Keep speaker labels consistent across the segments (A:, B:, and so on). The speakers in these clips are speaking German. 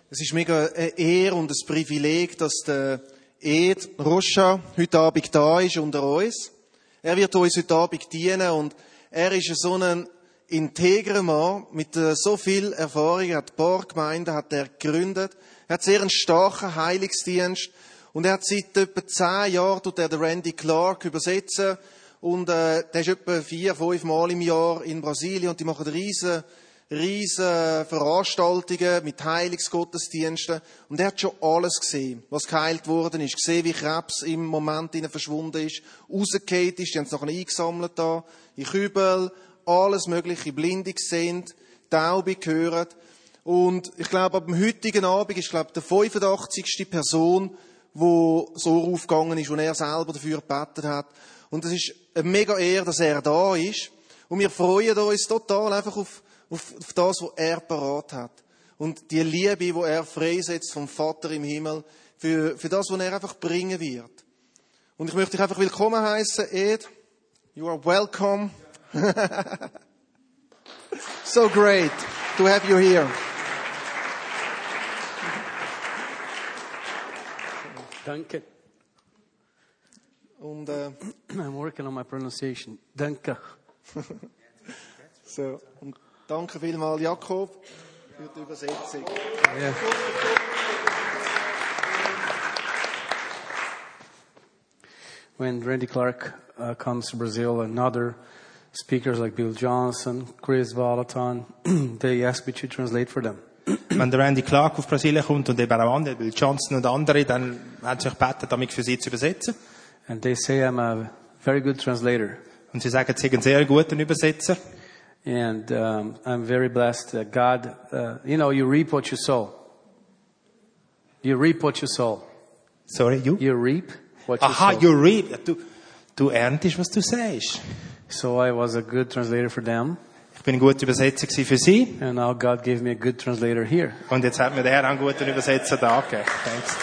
A: Es ist mega eine Ehre und ein Privileg, dass der Ed Rocha heute Abend da ist unter uns. Er wird uns heute Abend dienen und er ist so ein integrer Mann mit so viel Erfahrung. Er hat ein paar Gemeinden gegründet. Er hat sehr einen starken Heilungsdienst und er hat seit etwa 10 Jahren tut er den Randy Clark übersetzen und der ist etwa 4-5 Mal im Jahr in Brasilien und die machen riesen Veranstaltungen mit Heilungsgottesdiensten. Und er hat schon alles gesehen, was geheilt worden ist. Gesehen, wie Krebs im Moment verschwunden ist, rausgefallen ist. Die haben es nachher eingesammelt da, in Kübel, alles Mögliche, Blinde gesehen, Taube gehört. Und ich glaube, ab dem heutigen Abend ist, glaube ich, der 85. Person, wo so aufgegangen ist, und er selber dafür gebetet hat. Und es ist eine mega Ehre, dass er da ist. Und wir freuen uns total einfach auf das, was er parat hat. Und die Liebe, die er freisetzt vom Vater im Himmel, für das, was er einfach bringen wird. Und ich möchte dich einfach willkommen heißen, Ed. You are welcome. So great to have you here.
B: Danke.
A: Und,
B: I'm working on my pronunciation. Danke.
A: So, und danke vielmals, Jakob, für die Übersetzung.
B: Yeah. When Randy Clark comes to Brazil and other speakers like Bill Johnson, Chris Volaton, they ask me to translate for them.
C: Wenn der Randy Clark auf Brasilien kommt und eben auch andere, Bill Johnson und andere, dann haben sie sich gebeten, damit für sie zu übersetzen.
B: And they say I'm a very good translator.
C: Und sie sagen, sie sind ein sehr guter Übersetzer.
B: And I'm very blessed that God, you reap what you sow. You reap what you sow.
C: Sorry, you?
B: You reap what you
C: Aha,
B: sow.
C: you reap. Du erntest, was du sagst.
B: So I was a good translator for them.
C: Ich bin ein guter Übersetzer für sie.
B: And now God gave me a good translator here.
C: Und jetzt hat mir der Herr einen guten Übersetzer da gegeben. Thanks.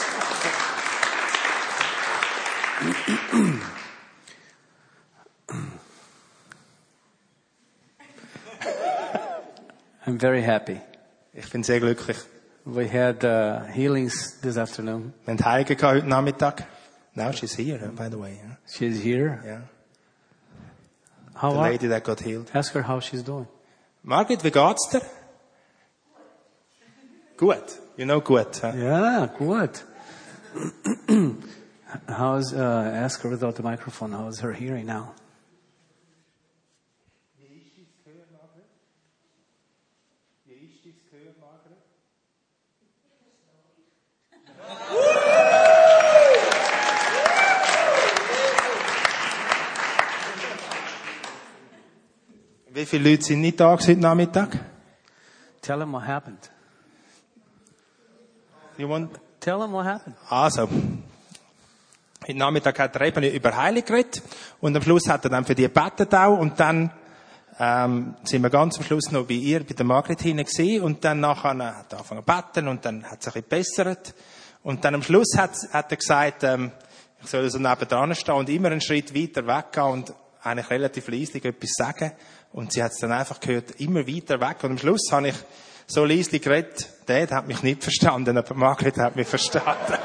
B: I'm very happy.
C: Ich bin sehr glücklich.
B: We had healings this afternoon.
C: Wir haben Heilungen gehabt heute Nachmittag. Now she's here, by the way.
B: She's here.
C: Yeah.
B: How
C: The
B: are?
C: lady that got healed.
B: Ask her how she's doing.
C: Margit, wie geht's dir? Gut. You know gut. Huh?
B: Yeah, good. How's ask her without the microphone? How's her hearing now?
C: Wie viele Leute sind nicht da heute Nachmittag?
B: Tell him what happened.
C: You want?
B: Tell him what happened.
C: Also, heute Nachmittag hat er eben über Heilung geredet und am Schluss hat er dann für die gebetet auch und dann sind wir ganz am Schluss noch bei der Margret hinein gewesen und dann nachher hat er angefangen zu beten und dann hat es ein bisschen gebessert und dann am Schluss hat er gesagt, ich soll so nebendran stehen und immer einen Schritt weiter weggehen und eigentlich relativ leislich etwas sagen und sie hat es dann einfach gehört, immer weiter weg und am Schluss habe ich so leislich geredet, der hat mich nicht verstanden, aber Margret hat mich verstanden.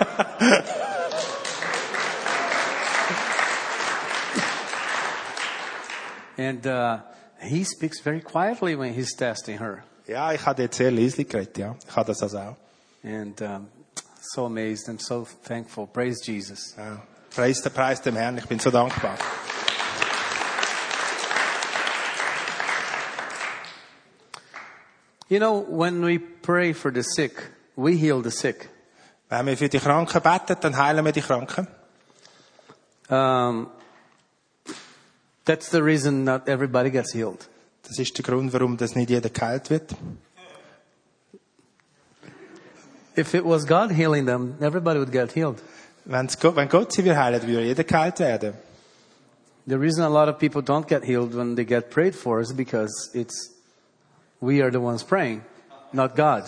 B: And he speaks very quietly when he's testing her.
C: Ja, ich habe jetzt sehr leislich geredet, ja. Ich habe das also auch.
B: And so amazed and so thankful. Praise Jesus.
C: Ja. Preis dem Herrn, ich bin so dankbar.
B: You know, when we pray for the sick, we heal the sick.
C: Wenn wir für die Kranken beten, dann heilen wir die Kranken.
B: That's the reason not everybody gets healed.
C: Das ist der Grund, warum das nicht jeder geheilt wird.
B: If it was God healing them, everybody would get healed.
C: Wenn Gott sie will heilen, würde jeder geheilt werden.
B: The reason a lot of people don't get healed when they get prayed for is because we are the ones praying, not God.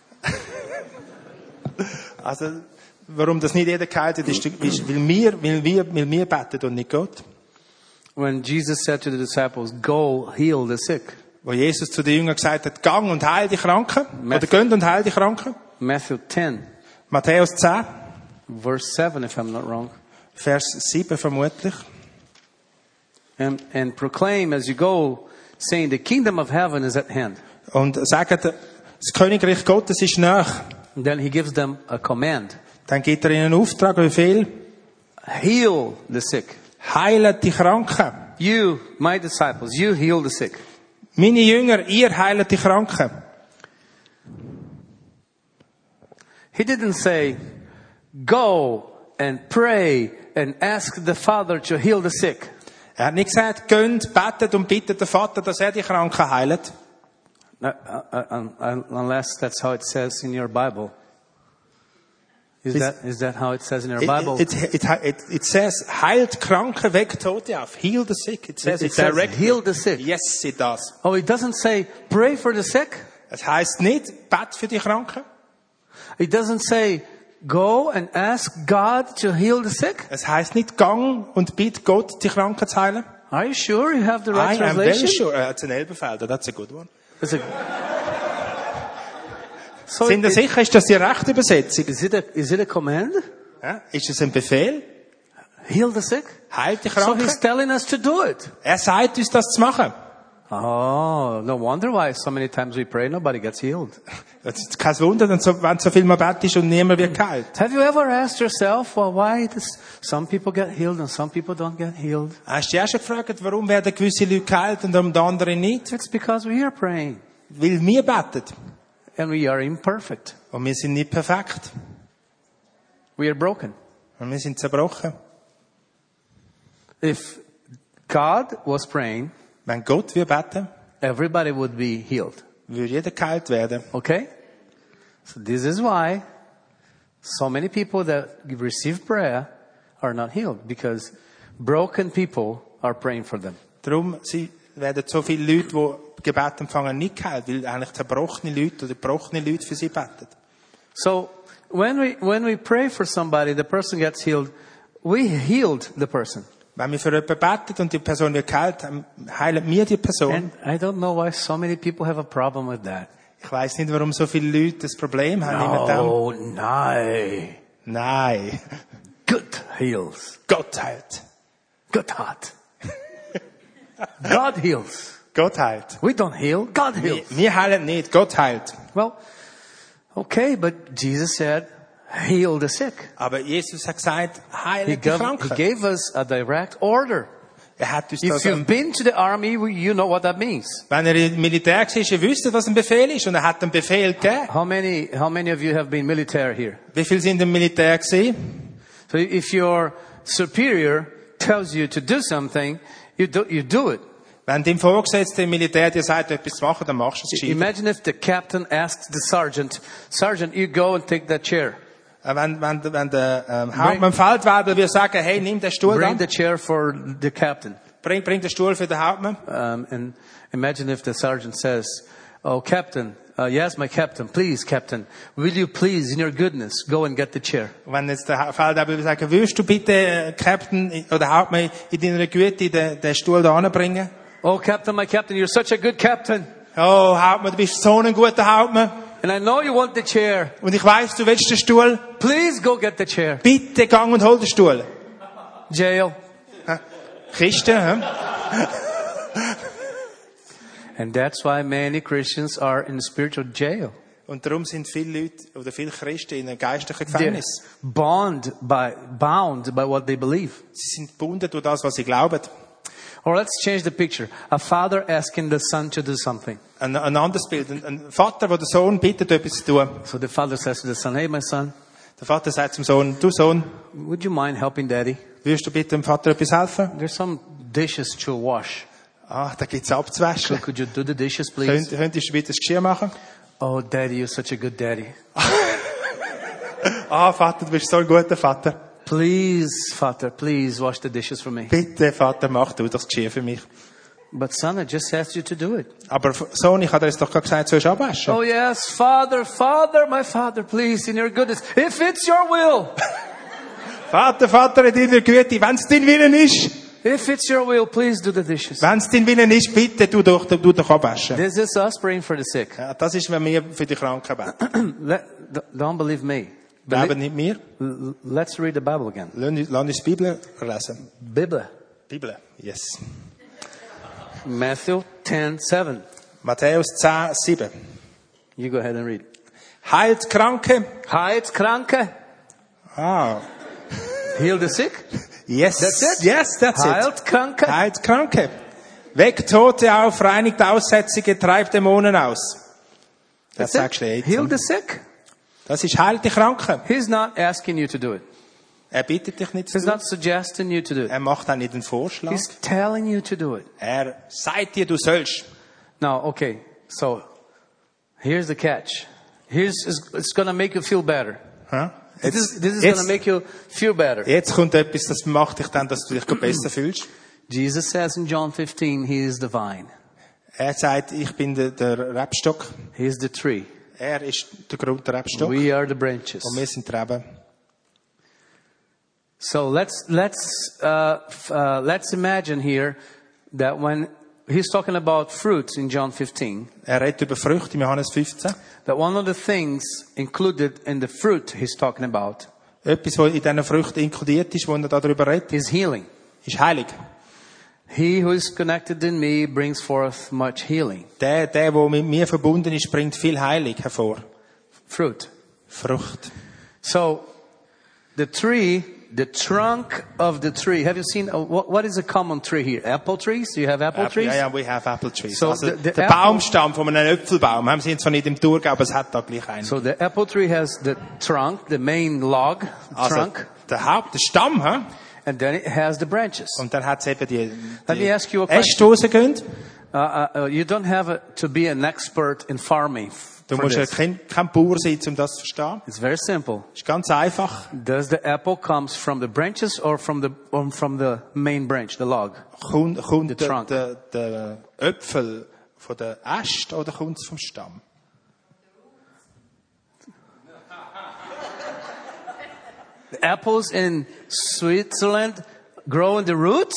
C: Also, warum das nicht jeder geheilt wird, ist, weil wir beten und nicht Gott.
B: When Jesus said to the disciples, go heal the sick.
C: Wo Jesus zu den Jüngern gesagt hat, gang und heil die Kranken. Oder geh und heil die Kranken.
B: Matthew 10,
C: Matthäus 10,
B: verse 7, if I'm not wrong.
C: Vers 7 vermutlich.
B: And proclaim as you go, saying, the kingdom of heaven is at hand.
C: Und sagt, das Königreich Gottes ist nah.
B: And then he gives them a command.
C: Dann gibt er ihnen einen Auftrag, wie viel?
B: Heal the sick.
C: Heilet die Kranken.
B: You, my disciples, you heal the sick.
C: Meine Jünger, ihr heilet die Kranken.
B: He didn't say, go and pray and ask the Father to heal the sick.
C: Er hat nicht gesagt, geht, betet und bittet den Vater, dass er die Kranken heilet.
B: Unless that's how it says in your Bible. Is that how it says in your Bible?
C: It says, heilt Kranke, weckt Tote auf. Heal the sick. It says
B: It
C: it
B: says,
C: directly.
B: heal the sick.
C: Yes, it does.
B: Oh, it doesn't say, pray for the sick.
C: Es heisst nicht, bet für die Kranken.
B: It doesn't say, go and ask God to heal the sick.
C: Es heisst nicht, gang und bitt Gott, die Kranken zu heilen.
B: Are you sure you have the right
C: I am very
B: translation?
C: sure. It's an Elberfelder, that's a good one.
B: It's a- So
C: Sind ihr sicher, ist das die rechte Übersetzung?
B: is it a command?
C: Ja? Ist es ein Befehl?
B: Heal the sick?
C: Heilt die
B: So
C: Kranken?
B: he's telling us to do it.
C: Er sagt uns, das zu machen.
B: Oh, no wonder why so many times we pray, nobody gets healed.
C: Es ist kein Wunder, wenn so viel man betet und niemand wird geheilt.
B: Have you ever asked yourself, well, why some people get healed and some people don't get healed?
C: Hast du dich auch schon gefragt, warum werden gewisse Leute geheilt und die anderen nicht?
B: It's because we are praying
C: Weil wir beten.
B: and we are imperfect.
C: Und wir sind nicht perfekt.
B: We are broken.
C: Und wir sind zerbrochen.
B: If God was praying,
C: Wenn Gott wir beten,
B: everybody would be healed.
C: würde jeder geheilt werden.
B: Okay? So this is why so many people that receive prayer are not healed, because broken people are praying for them.
C: Darum werden so viele Leute, die Gebet empfangen, nicht geheilt, weil eigentlich zerbrochene Leute oder gebrochene Leute für sie beten.
B: So when we pray for somebody, the person gets healed, we healed the person.
C: Wenn wir für jemanden beten und die Person wird geheilt, heilen wir die Person.
B: And I don't know why so many people have a problem with that.
C: Ich weiss nicht, warum so viele Leute das Problem haben mit dem.
B: Oh, nein.
C: Nein.
B: Good heals.
C: Gott heilt.
B: Good heart. God heals.
C: Gott heilt.
B: We don't heal. God heals.
C: Wir heilen nicht, Gott heilt.
B: Well, okay, but Jesus said, heal the sick.
C: Aber Jesus hat gesagt, heile
B: He
C: die Kranken.
B: gave us a direct order.
C: Er hat uns
B: If
C: das,
B: you've been to the army, you know what that means.
C: wenn er im Militär war, ihr wisst, was ein Befehl ist. Und er hat einen Befehl gegeben.
B: How many of you have been military here?
C: Wie viele sind im Militär gewesen?
B: So if your superior tells you to do something, you do it.
C: Wenn dein Vorgesetzter im Militär dir sagt, etwas zu machen, dann machst du es gescheit.
B: Imagine if the captain asks the sergeant, Sergeant, you go and take that chair.
C: Wenn der Hauptmann Feldwebel würde sagen, hey, nimm den Stuhl
B: Bring
C: an.
B: the chair for the captain.
C: Bring den Stuhl für den Hauptmann.
B: And imagine if the sergeant says, oh, captain, yes, my captain, please, captain, will you please, in your goodness, go and get the chair?
C: Und wenn jetzt der Feldwebel sagen, willst du bitte, Captain oder Hauptmann, in deiner Güte den Stuhl da anbringen?
B: Oh, captain, my captain, you're such a good captain.
C: Oh, Hauptmann, du bist so ein guter Hauptmann.
B: And I know you want the chair.
C: Und ich weiss, du willst den Stuhl.
B: Please go get the chair.
C: Bitte gang und hol den Stuhl.
B: Jail.
C: Kiste, hä?
B: And that's why many Christians are in spiritual jail.
C: Und darum sind viele Leute oder viele Christen in einem geistlichen
B: They're
C: Gefängnis.
B: bound by what they believe.
C: Sie sind gebunden durch das, was sie glauben.
B: Or let's change the picture. A father asking the son to do something.
C: Ein anderes Bild. Ein Vater, der den Sohn bittet, etwas zu tun.
B: So the father says to the son, hey, my son,
C: Der Vater sagt zum Sohn, du Sohn,
B: would you mind helping daddy?
C: würdest du bitte dem Vater etwas helfen?
B: There's some dishes to wash.
C: Ah, da gibt's abzuwaschen.
B: Could you do the dishes, please?
C: Könntest du bitte das Geschirr machen?
B: Oh, daddy, you're such a good daddy.
C: Ah, Vater, du bist so ein guter Vater.
B: Please, Father, please wash the dishes for me.
C: Bitte, Vater, mach du das Geschirr für mich.
B: But son, I just asked you to do it.
C: Aber Sohn, ich habe dir jetzt doch gerade gesagt, du sollst abwaschen.
B: Oh yes, Father, my Father, please, in your goodness, if it's your will.
C: Vater, in deiner Güte, wenn es dein Willen ist.
B: If it's your will, please do the dishes.
C: Wenn es dein Willen ist, bitte, du doch abwaschen.
B: This is us praying for the sick.
C: Ja, das ist, wenn wir für die Kranken beten.
B: don't believe me.
C: Glauben nicht mir.
B: Let's read the Bible again.
C: Lass uns die Bibel lesen.
B: Bible.
C: Bibel, yes.
B: Matthew 10:7.
C: Matthäus 10, 7.
B: You go ahead and read.
C: Heilt Kranke.
B: Heilt Kranke.
C: Ah.
B: Heal the sick.
C: Yes.
B: That's it?
C: Yes, that's it.
B: Heilt Kranke.
C: Heilt Kranke. Weckt Tote auf, reinigt Aussätzige, treibt Dämonen aus. That's actually it.
B: Heal the sick.
C: Das ist heilt die Kranken.
B: He's not asking you to do it.
C: Er bittet dich nicht zu
B: He's
C: tun.
B: not suggesting you to do it.
C: Er macht auch nicht einen Vorschlag.
B: He's telling you to do it.
C: Er sagt dir, du sollst.
B: Now, okay, so here's the catch. It's going to make you feel better.
C: Huh?
B: This is going to make you feel better.
C: Jetzt kommt etwas, das macht dich dann, dass du dich besser fühlst.
B: Jesus says in John 15, He is the vine.
C: Er sagt, ich bin der Rebstock.
B: He is the tree.
C: Er ist der Grund, der Rebstock.
B: We are the branches.
C: Und wir sind die Reben.
B: So let's imagine here that when he's talking about fruits in John 15,
C: Er redet über Früchte in Johannes 15.
B: that one of the things included in the fruit he's talking about
C: Etwas, was in diesen Früchten inkludiert ist, wo er darüber redet,
B: is healing.
C: ist heilig.
B: He who is connected in me brings forth much healing.
C: Der mit mir verbunden ist, bringt viel Heilung hervor.
B: Fruit.
C: Frucht.
B: So the tree, the trunk of the tree. Have you seen what is a common tree here? Apple trees? Do you have apple trees?
C: Ja, we have apple trees.
B: So
C: also
B: the
C: der
B: apple-
C: Baumstamm von einem Äpfelbaum. Haben Sie jetzt zwar nicht im Thurgau, aber es hat da gleich einen.
B: So the apple tree has the trunk, the main log,
C: Also
B: trunk,
C: der Stamm, hä?
B: and then it has the branches.
C: Und dann hat es eben die
B: Let me ask you a
C: Äste
B: question.
C: rausgehen.
B: You don't have to be an expert in farming.
C: Du
B: for
C: musst ja
B: this.
C: kein Bauer sein, um das zu verstehen.
B: It's very simple.
C: Ist ganz einfach.
B: Does the apple comes from the branches or from the main branch, the log?
C: Kommt
B: The trunk.
C: der Äpfel von der Äste oder kommt es vom Stamm?
B: The apples in Switzerland grow in the roots?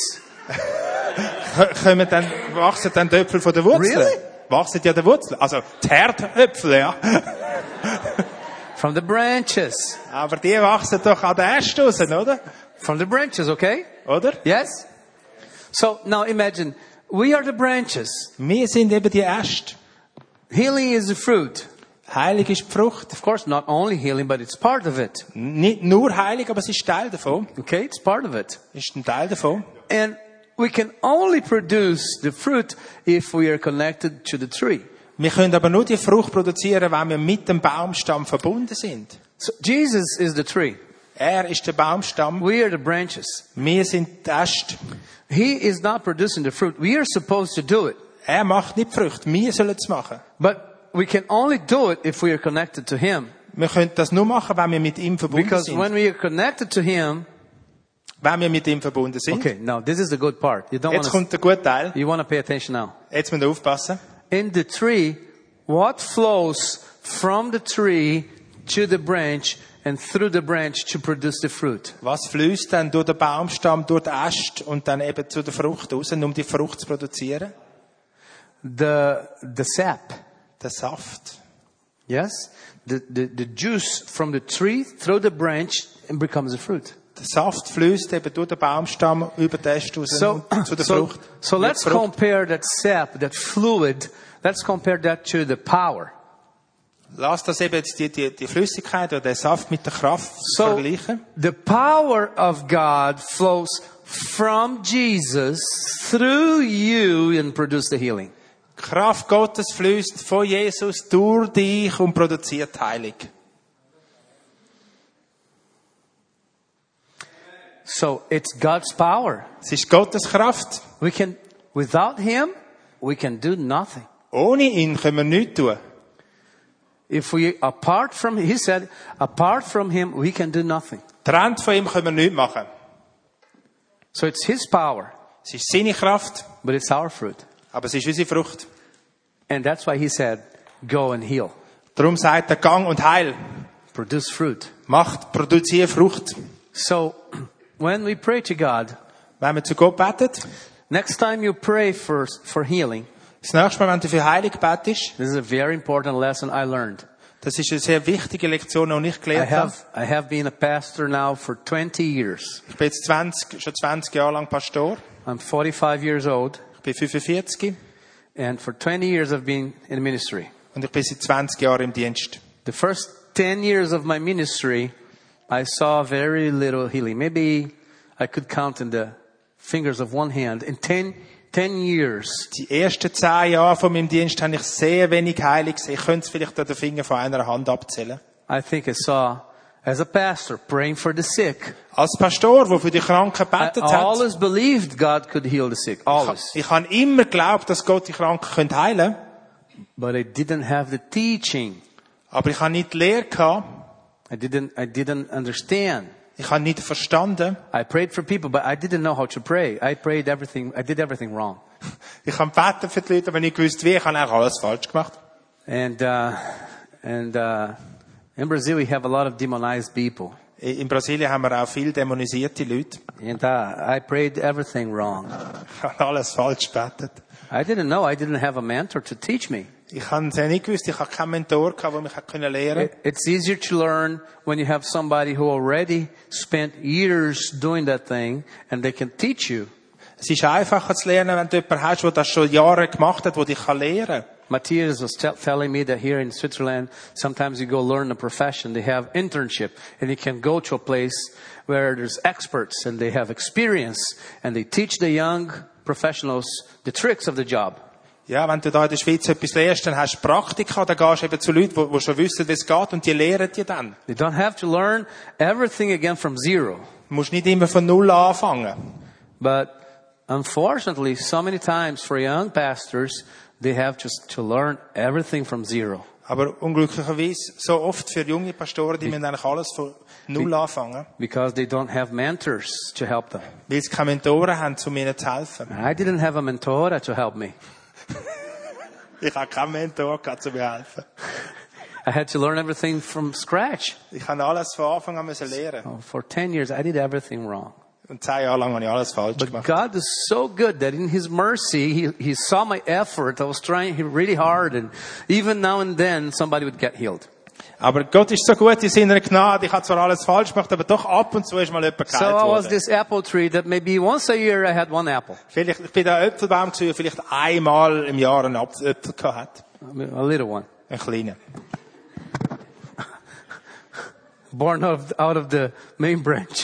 C: Wachsen dann die Äpfel von der Wurzel?
B: Really?
C: Wachsen ja der Wurzel. Also die Herdäpfel, ja.
B: From the branches.
C: Aber die wachsen doch an den Ästen raus, oder?
B: From the branches, okay?
C: Oder?
B: Yes? So now imagine, we are the branches.
C: Wir sind eben die Äste.
B: Healing is the fruit.
C: Heilig ist die Frucht.
B: Of course, not only healing, but it's part of it.
C: Nicht nur heilig, aber es ist Teil davon.
B: Okay? It's part of it.
C: Ist ein Teil davon.
B: And we can only produce the fruit if we are connected to the tree.
C: Wir können aber nur die Frucht produzieren, wenn wir mit dem Baumstamm verbunden sind.
B: So Jesus is the tree.
C: Er ist der Baumstamm.
B: We are the branches.
C: Wir sind die Äste.
B: He is not producing the fruit. We are supposed to do it.
C: Er macht nicht die Früchte. Wir sollen es machen.
B: But we can only do it if we are connected to Him.
C: Wir können das nur machen, wenn wir mit ihm verbunden
B: Because
C: sind.
B: when we are connected to Him,
C: Wenn wir mit ihm verbunden sind.
B: okay, now this is the good part. You
C: Jetzt kommt der gute Teil.
B: want to pay attention now.
C: Jetzt müssen wir aufpassen.
B: In the tree, what flows from the tree to the branch and through the branch to produce the fruit?
C: Was fließt dann durch den Baumstamm, durch den Ast und dann eben zu der Frucht raus, um die Frucht zu produzieren?
B: The sap.
C: Der Saft.
B: Yes? The juice from the tree through the branch and becomes a fruit.
C: Der Saft fließt eben durch den Baumstamm über den Ast raus und zu der Frucht.
B: So
C: Wird
B: let's
C: Frucht.
B: compare that sap, that fluid, let's compare that to the power.
C: Lass das eben jetzt die Flüssigkeit oder den Saft mit der Kraft
B: So
C: vergleichen.
B: the power of God flows from Jesus through you and produce the healing.
C: Die Kraft Gottes fließt von Jesus durch dich und produziert Heilung.
B: So it's God's power.
C: Es ist Gottes Kraft.
B: Without Him, we can do nothing.
C: Ohne ihn können wir nichts tun.
B: He said, apart from Him, we can do nothing.
C: Trennt von ihm können wir nichts machen.
B: So it's His power,
C: Es ist seine Kraft,
B: but it's our fruit.
C: aber es ist unsere Frucht.
B: And that's why He said, go and heal.
C: Darum sagt er, gang und heil.
B: Produce fruit.
C: Produziere Frucht.
B: So when we pray to God,
C: Wenn wir zu Gott beten,
B: next time you pray for healing,
C: das nächste Mal, wenn du für Heilung betest,
B: this is a very important lesson I learned.
C: Das ist eine sehr wichtige Lektion, die ich gelernt habe.
B: I have been a pastor now for 20 years.
C: Ich bin jetzt schon 20 Jahre lang Pastor.
B: I'm 45 years old.
C: Ich bin 45
B: And for 20 years I've been in ministry.
C: und ich bin seit 20 Jahren im Dienst.
B: The first 10 years of my ministry, I saw very little healing. Maybe I could count in the fingers of one hand. In 10 years,
C: Die ersten 10 Jahre von meinem Dienst habe ich sehr wenig Heilung gesehen. Ich könnte es vielleicht an den Fingern von einer Hand abzählen.
B: I think I saw, as a pastor, praying for the sick.
C: Als Pastor, der für die Kranken
B: I
C: gebetet hat,
B: always believed God could heal the sick. Always.
C: ich habe immer geglaubt, dass Gott die Kranken heilen könnte.
B: But I didn't have the teaching.
C: Aber ich habe nicht die Lehre gehabt.
B: I didn't understand.
C: Ich habe nicht verstanden.
B: I prayed for people, but I didn't know how to pray. I did everything wrong.
C: Ich habe gebeten für die Leute, aber nicht gewusst wie. Ich habe auch alles falsch gemacht.
B: And in Brazil we have a lot of demonized people.
C: In Brasilien haben wir auch viele dämonisierte Leute.
B: And I prayed everything wrong.
C: Ich habe alles falsch gebetet.
B: I didn't know. I didn't have a mentor to teach me.
C: Ich habe es nicht gewusst. Ich habe keinen Mentor gehabt, der mich lehren konnte.
B: It's easier to learn when you have somebody who already spent years doing that thing and they can teach you.
C: Es ist einfacher zu lernen, wenn du jemanden hast, der das schon Jahre gemacht hat, der dich lehren kann.
B: Matthias was telling me that here in Switzerland, sometimes you go learn a profession. They have internship, and you can go to a place where there's experts and they have experience, and they teach the young professionals the tricks of the job.
C: Ja, wenn du da in der Schweiz etwas lehrst, dann hast du Praktika, dann gehst du eben zu Leuten, die schon wissen, wie es geht, und die lehren dir dann.
B: You don't have to learn everything again from zero.
C: Du musst nicht immer von Null anfangen.
B: But unfortunately, so many times for young pastors, they have just to learn everything from zero.
C: Aber unglücklicherweise, so oft für junge Pastoren, die müssen eigentlich alles von Null anfangen.
B: Because they don't have mentors to help them.
C: Weil sie keine Mentoren haben, um ihnen zu helfen.
B: I didn't have a mentor to help me.
C: Ich habe keinen Mentor gehabt, um mir helfen.
B: I had to learn everything from scratch.
C: Ich habe alles von Anfang an müssen lernen.
B: Oh, for 10 years, I did everything wrong.
C: Und 10 Jahre lang habe ich alles falsch
B: But
C: gemacht.
B: God is so good that in His mercy, He saw my effort. I was trying really hard, and even now and then, somebody would get healed.
C: Aber Gott ist so gut in seiner Gnade. Ich habe zwar alles falsch gemacht, aber doch ab und zu ist mal jemand
B: So
C: geheilt
B: I was
C: worden.
B: this apple tree that maybe once a year I had one apple.
C: Vielleicht, ich bin der Äpfelbaum gewesen, vielleicht einmal im Jahr einen Äpfel gehabt.
B: A little one.
C: Ein kleiner.
B: Born out of the main branch.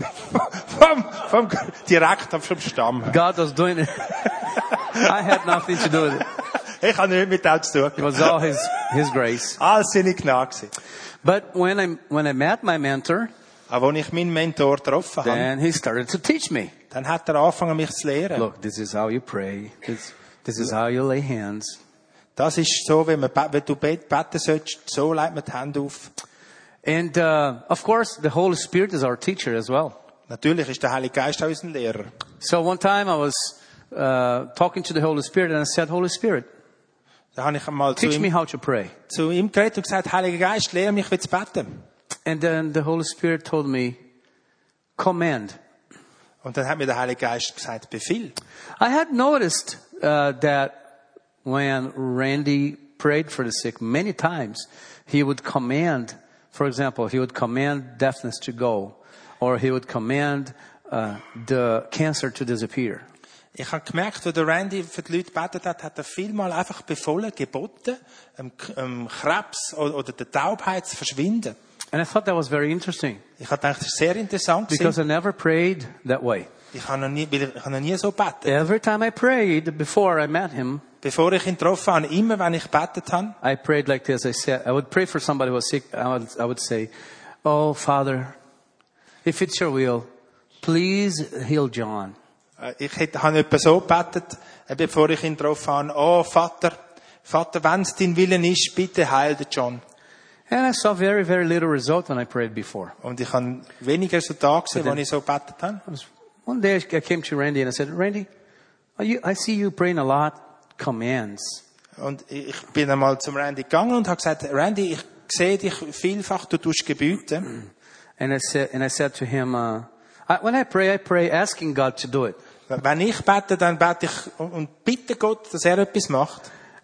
C: Direkt vom Stamm.
B: God was doing it. I had nothing to do with it.
C: Ich habe nichts mit dem zu tun.
B: It was all His grace.
C: Alles seine Gnade gewesen.
B: But when I met my mentor,
C: Aber als ich meinen Mentor getroffen habe,
B: then he started to teach me.
C: dann hat er angefangen, mich zu lehren.
B: Look, this is how you pray. This is how you lay hands.
C: Das ist so, wenn du beten sollst, so legt man die Hände auf.
B: And of course, the Holy Spirit is our teacher as well.
C: Natürlich ist der Heilige Geist auch unser Lehrer.
B: So one time I was talking to the Holy Spirit and I said, Holy Spirit,
C: Da habe ich einmal
B: teach me how to pray.
C: zu ihm geredet und gesagt, Heiliger Geist, lehre mich, wie zu beten.
B: And then the Holy Spirit told me, command.
C: Und dann hat mir der Heilige Geist gesagt, Befehl.
B: I had noticed that when Randy prayed for the sick, many times he would command, for example, he would command deafness to go, or he would command the cancer to disappear.
C: Ich habe gemerkt, wo der Randy für die Leute gebetet hat, hat er vielmal einfach befohlen, geboten, Krebs oder der Taubheit zu verschwinden.
B: And I thought that was very interesting
C: Ich habe gedacht, das ist sehr interessant.
B: because I never prayed that way.
C: Ich habe noch nie so gebetet.
B: Every time I prayed before I met him,
C: Bevor ich ihn getroffen habe, immer wenn ich gebetet habe,
B: I prayed like this. I would pray for somebody who was sick. I would say, "Oh Father, if it's your will, please heal John."
C: ich habe etwa so gebetet, bevor ich ihn getroffen habe, oh Vater, wenn es dein Willen ist, bitte heil den John.
B: And I saw very, very little result when I prayed before.
C: Und ich habe weniger Resultate gesehen, als ich so gebetet habe.
B: One day I came to Randy and I said, Randy, I see you praying a lot, commands.
C: Und ich bin einmal zum Randy gegangen und habe gesagt, Randy, ich sehe dich vielfach, du tust Gebote.
B: And I said to him, when I pray asking God to do it.
C: Wenn ich bete, dann bete ich und bitte Gott, dass er etwas macht.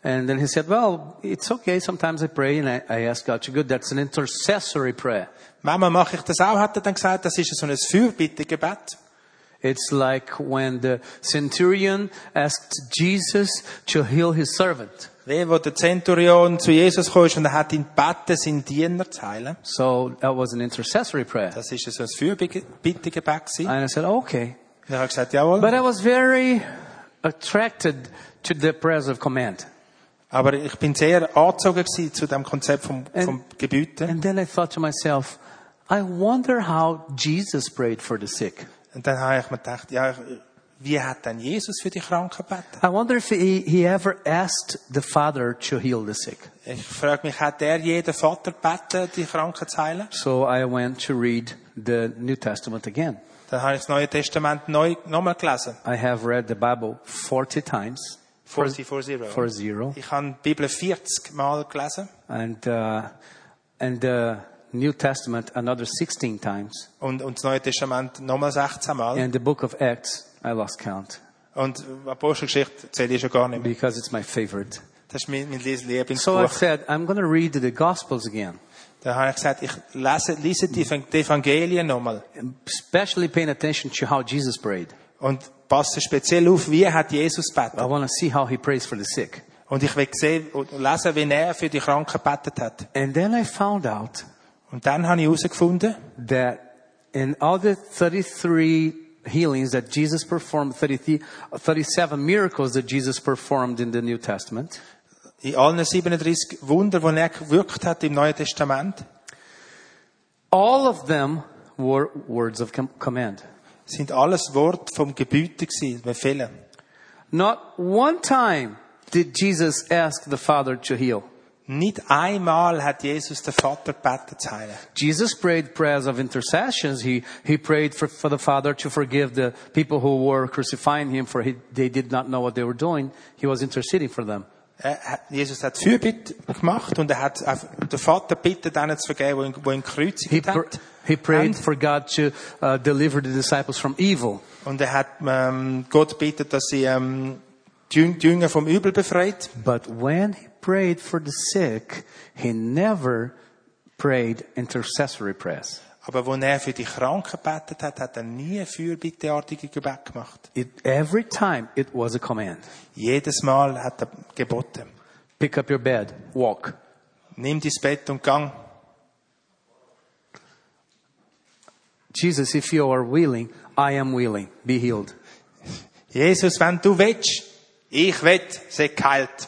B: And then he said, well, it's okay. Sometimes I pray and I ask God to good. That's an intercessory prayer.
C: Manchmal mache ich das auch, hat er dann gesagt, das ist so ein Fürbittegebet.
B: It's like when the centurion asked Jesus to heal his servant.
C: Wie, wo der Zenturion zu Jesus kam und er hat ihn gebeten, seinen Diener zu heilen.
B: So that was an intercessory prayer.
C: Das ist so ein Fürbittegebet gewesen.
B: And I said, okay.
C: Und er hat gesagt, jawohl.
B: But I was very attracted to the prayers of command.
C: Aber ich bin sehr angezogen gewesen zu dem Konzept vom Gebieten.
B: And then I thought to myself, I wonder how Jesus prayed for the sick.
C: Und dann habe ich mir gedacht, ja, wie hat denn Jesus für die Kranken gebeten?
B: I wonder if he ever asked the Father to heal the sick.
C: Ich frage mich, hat jeden Vater gebeten, die Kranken zu heilen?
B: So I went to read the New Testament again.
C: Dann habe ich das Neue Testament nochmal gelesen.
B: I have read the Bible 40 times.
C: 40.
B: 40.
C: Ich habe die Bibel 40 Mal gelesen.
B: And the New Testament another 16 times.
C: Und das Neue Testament nochmal 16 Mal.
B: And the book of Acts, I lost count.
C: Und Apostelgeschichte zähle ich schon gar nicht mehr.
B: Because it's my favorite.
C: Das ist mein
B: So I
C: Lieblingsbuch.
B: said, I'm going to read the Gospels again.
C: Da habe ich gesagt, ich lese die Evangelien nochmal.
B: Especially paying attention to how Jesus prayed.
C: Und passe speziell auf, wie hat Jesus
B: I
C: gebetet.
B: want to see how he prays for the sick.
C: Und ich will sehen und lesen, wie er für die Kranken gebetet hat.
B: And then I found out
C: Und dann habe ich herausgefunden,
B: that in all the 33 healings that Jesus performed, 37 miracles that Jesus performed in the New Testament,
C: in allen 37 Wunder, die er gewirkt hat im Neuen Testament,
B: all of them were words of command.
C: sind alles Worte vom Gebiete gewesen, Befehle.
B: Not one time did Jesus ask the Father to heal.
C: Nicht einmal hat Jesus den Vater gebeten zu heilen.
B: Jesus prayed prayers of intercessions. He prayed for the Father to forgive the people who were crucifying him, for they did not know what they were doing. He was interceding for them.
C: Jesus hat Fürbitte gemacht und er hat den Vater gebeten, denen zu vergeben, die ihn gekreuzigt haben.
B: He prayed for God to deliver the disciples from evil.
C: Und er hat Gott gebeten, dass sie die Jünger vom Übel befreit.
B: But when he prayed for the sick, he never prayed intercessory prayers.
C: Aber wo er für die Kranken gebetet hat, hat er nie fürbitteartige Gebet gemacht.
B: Every time it was a command.
C: Jedes Mal hat er geboten.
B: Pick up your bed, walk.
C: Nimm dein Bett und gang.
B: Jesus, if you are willing, I am willing. Be healed.
C: Jesus, wenn du willst, ich will, sei geheilt.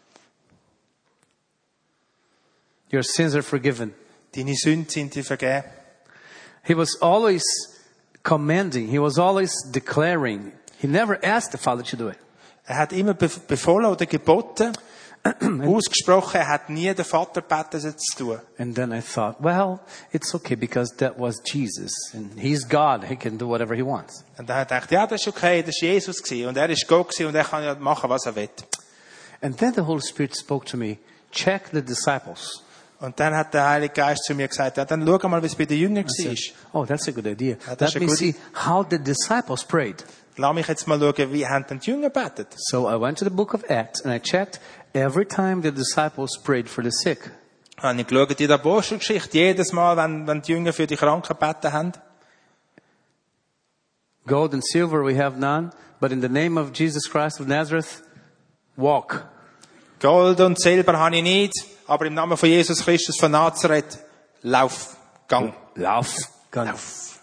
B: Your sins are forgiven.
C: Deine Sünden sind dir vergeben.
B: He was always commanding. He was always declaring. He never asked the Father to do it.
C: Er hat immer befohlen oder geboten, ausgesprochen. Er hat nie den Vater gebeten, es zu tun.
B: And then I thought, well, it's okay because that was Jesus. And he's God. He can do whatever he wants.
C: Und dann hat er gedacht, ja, das ist okay, das war Jesus gewesen. Und er ist Gott gewesen und er kann ja machen, was er will.
B: And then the Holy Spirit spoke to me, check the disciples.
C: Und dann hat der Heilige Geist zu mir gesagt, ja, dann schau mal, wie es bei den Jüngern war.
B: Oh, that's a good idea.
C: that's
B: Let
C: a
B: me
C: good-
B: see how the disciples prayed.
C: Lass mich jetzt mal schauen, wie haben denn die Jünger gebetet?
B: So I went to the book of Acts and I checked every time the disciples prayed for the sick.
C: Habe ich geschaut in der Apostelgeschichte, jedes Mal, wenn die Jünger für die Kranken gebeten haben.
B: Gold and silver we have none, but in the name of Jesus Christ of Nazareth, walk.
C: Gold und Silber habe ich nicht, aber im Namen von Jesus Christus von Nazareth, lauf, gang.
B: Lauf.
C: Lauf.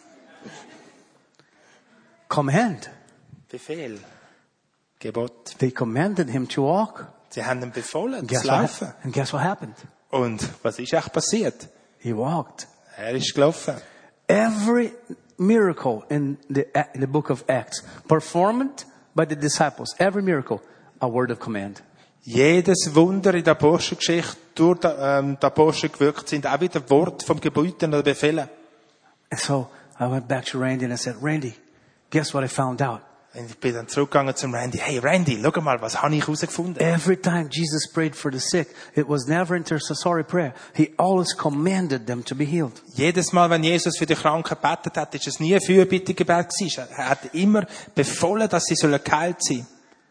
B: Command.
C: Befehl. Gebot.
B: They commanded him to walk.
C: Sie haben ihm befohlen,
B: Guess
C: zu
B: what,
C: laufen.
B: and guess what happened?
C: Und was ist echt passiert?
B: He walked.
C: Er ist gelaufen.
B: Every miracle in the book of Acts performed by the disciples, every miracle, a word of command.
C: Jedes Wunder in der Apostelgeschichte durch die Apostel gewirkt sind, auch wieder Wort vom Gebieten oder Befehlen.
B: And so I went back to Randy and I said, Randy, guess what I found out?
C: Und ich bin dann zurückgegangen zum Randy. Hey Randy, schau mal, was habe ich herausgefunden?
B: Every time Jesus prayed for the sick, it was never intercessory prayer. He always commanded them to be healed.
C: Jedes Mal, wenn Jesus für die Kranken gebetet hat, ist es nie ein Fürbittegebet gewesen. Er hat immer befohlen, dass sie geheilt sein sollen.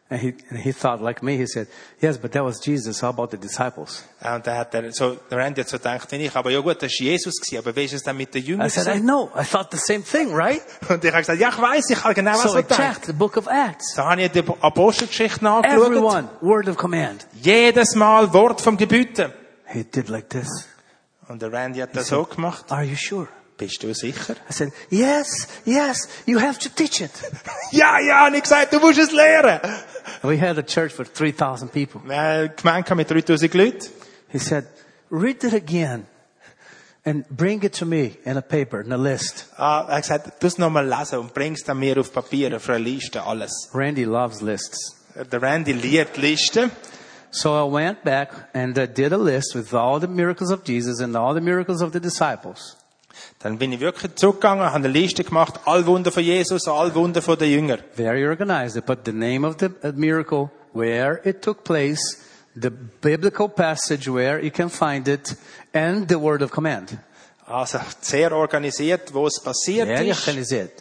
B: And he thought like me. He said, yes, but that was Jesus. How about the disciples?
C: Und dann hat der Randy hat so gedacht wie ich, aber ja gut, das war Jesus gewesen, aber wie ist es dann mit den Jüngern?
B: I said, I know. I thought the same thing, right?
C: Und ich habe gesagt, ja, ich weiss, ich habe genau was
B: So
C: so
B: I
C: gedacht.
B: checked the book of Acts.
C: Da habe ich die Apostelgeschichte angeschaut.
B: Everyone, word of command.
C: Jedes Mal Wort vom Gebieten.
B: He did like this.
C: Und der Randy hat das so gemacht.
B: Are you sure?
C: Bist du sicher?
B: I said, yes, you have to teach it.
C: Ja, und ich gesagt, du musst es lehren.
B: We had a church for 3,000 people.
C: Wir haben eine Gemeinde mit 3000 Leuten.
B: He said, read it again and bring it to me in a paper, in a list.
C: Er hat gesagt, du es nochmal lesen und bring es dann mir auf Papier, auf eine Liste, alles.
B: Randy loves lists.
C: Der Randy liebt Listen.
B: So I went back and I did a list with all the miracles of Jesus and all the miracles of the disciples.
C: Dann bin ich wirklich zurückgegangen, habe eine Liste gemacht, all Wunder von Jesus, all Wunder von den Jüngern.
B: Very organized. I put the name of the miracle, where it took place, the biblical passage where you can find it, and the word of command.
C: Also sehr organisiert, wo es passiert
B: Very
C: ist.
B: organized.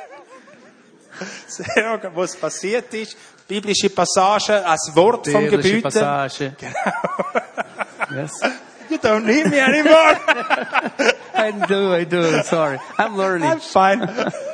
C: Sehr, wo es passiert ist. Biblische Passage, als Wort vom
B: Biblische
C: Gebieten.
B: Passage. Yes.
C: You don't need me anymore.
B: I do. Sorry. I'm learning.
C: I'm fine.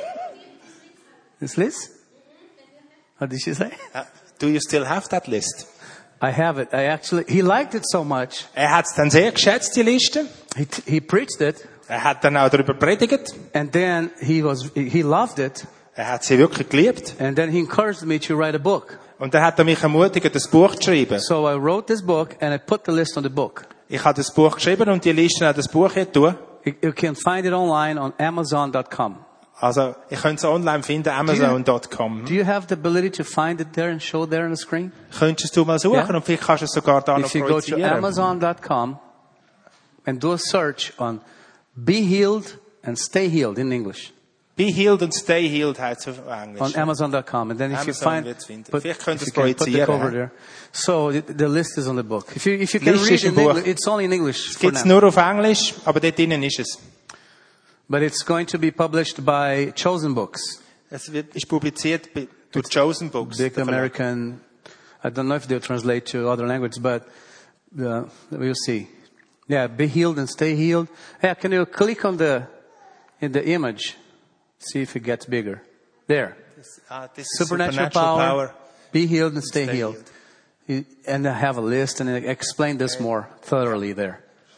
B: Is Liz? What did she say?
C: Do you still have that list?
B: I have it. He liked it so much.
C: Hat es dann sehr geschätzt, die Liste.
B: He preached it.
C: Hat dann auch darüber predigt.
B: And then he loved it.
C: Hat sie wirklich geliebt.
B: And then he encouraged me to write a book.
C: Und dann hat mich ermutigt, das Buch zu schreiben.
B: So I wrote this book and I put the list on the book.
C: Ich habe das Buch geschrieben und die Liste an das Buch hier tun.
B: You can find it online on Amazon.com.
C: Also, ich könnte es online finden, Amazon.com.
B: Do you have the ability to find it there and show there on the screen?
C: Könntest du mal suchen
B: Yeah.
C: und vielleicht kannst du es sogar da noch
B: If you go to
C: projizieren.
B: Amazon.com and do a search on Be Healed and Stay Healed in English.
C: Be healed and stay healed heißt es auf Englisch.
B: On Amazon.com. And then if you
C: Amazon
B: find,
C: wird's finden.
B: put,
C: Vielleicht könnt ihr
B: if
C: es
B: you can put the
C: projizieren,
B: cover
C: ja.
B: there. So the list is on the book. If you can
C: Liste
B: read
C: ist im
B: in
C: Buch.
B: English, it's only in English
C: Es
B: for
C: gibt es
B: now.
C: nur auf Englisch, aber dort drinnen ist es.
B: But it's going to be published by Chosen Books.
C: Es ist publiziert durch Chosen Books.
B: Big
C: der Verlag.
B: American, I don't know if they'll translate to other languages, but we'll see. Yeah, be healed and stay healed. Yeah, can you click on in the image? See if it gets bigger. There.
C: This is
B: Supernatural power. Be healed and stay healed. And I have a list and I explain this more thoroughly there.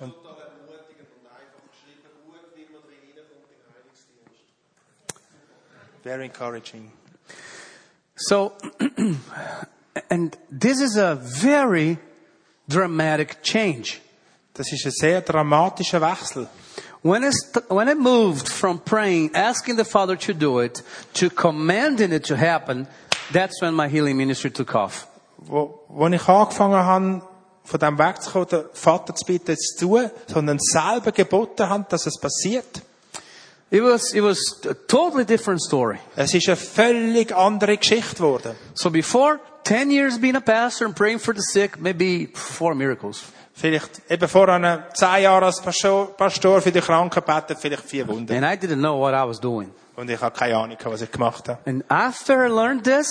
C: Very encouraging.
B: So, and this is a very dramatic change.
C: Das ist ein sehr dramatischer Wechsel.
B: When I moved from praying, asking the Father to do it, to commanding it to happen, that's when my healing ministry took off.
C: Wo ich angefangen habe, von dem wegzukommen, den Vater zu bitten, es zu tun, sondern selber geboten habe, dass es passiert.
B: It was a totally different story.
C: Es ist eine völlig andere Geschichte geworden.
B: So before 10 years being a pastor and praying for the sick, maybe 4 miracles.
C: Vielleicht eben vor 10 Jahren als Pastor für die Kranken beten, vielleicht 4 Wunder.
B: And I didn't know what I was doing.
C: Und ich habe keine Ahnung, was ich gemacht habe.
B: And after I learned this,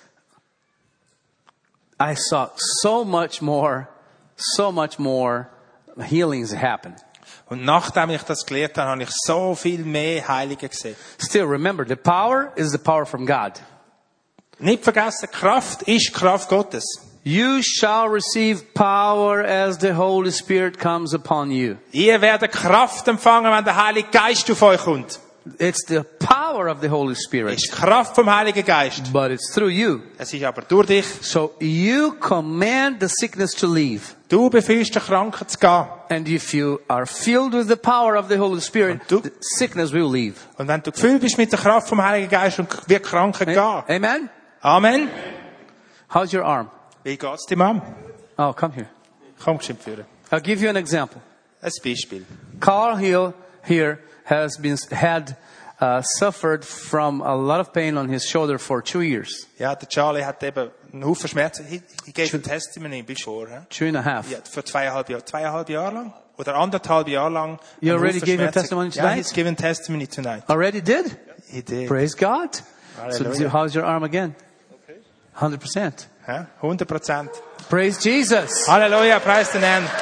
B: I saw so much more healings happen.
C: Und nachdem ich das gelernt habe, habe ich so viel mehr Heilige gesehen.
B: Still, remember, the power is the power from God.
C: Nicht vergessen, Kraft ist Kraft Gottes.
B: You shall receive power as the Holy Spirit comes upon you.
C: Ihr werdet Kraft empfangen, wenn der Heilige Geist auf euch kommt.
B: It's the power of the Holy
C: Es
B: Spirit,
C: ist Kraft vom Heiligen Geist.
B: but it's through you.
C: Es ist aber durch dich.
B: So you command the sickness to leave.
C: Du befiehlst den Kranken zu gehen.
B: And if you are filled with the power of the Holy Spirit,
C: Und du-
B: the sickness will leave.
C: Und wenn du gefüllt bist mit der Kraft vom Heiligen Geist und wird Kranken gehen.
B: Amen?
C: Amen.
B: How's your arm?
C: Wie geht's dir, Mann?
B: Oh, come here.
C: Komm, geschwind führen.
B: I'll give you an example.
C: Ein Beispiel.
B: Carl Hill here had suffered from a lot of pain on his shoulder for 2 years.
C: Ja, der Charlie hat eben einen Haufen Schmerzen. He gave a testimony before. Huh?
B: 2.5.
C: Ja, für 2,5 Jahre lang. Oder 1,5 Jahre lang.
B: You
C: einen
B: already
C: Haufen
B: gave your
C: Schmerzen.
B: testimony
C: Ja,
B: tonight?
C: he's given testimony tonight.
B: Already did?
C: He did.
B: Praise God. So
C: Hallelujah.
B: how's your arm again? 100%.
C: Ja, 100%.
B: Praise Jesus.
C: Halleluja, preis den Herrn.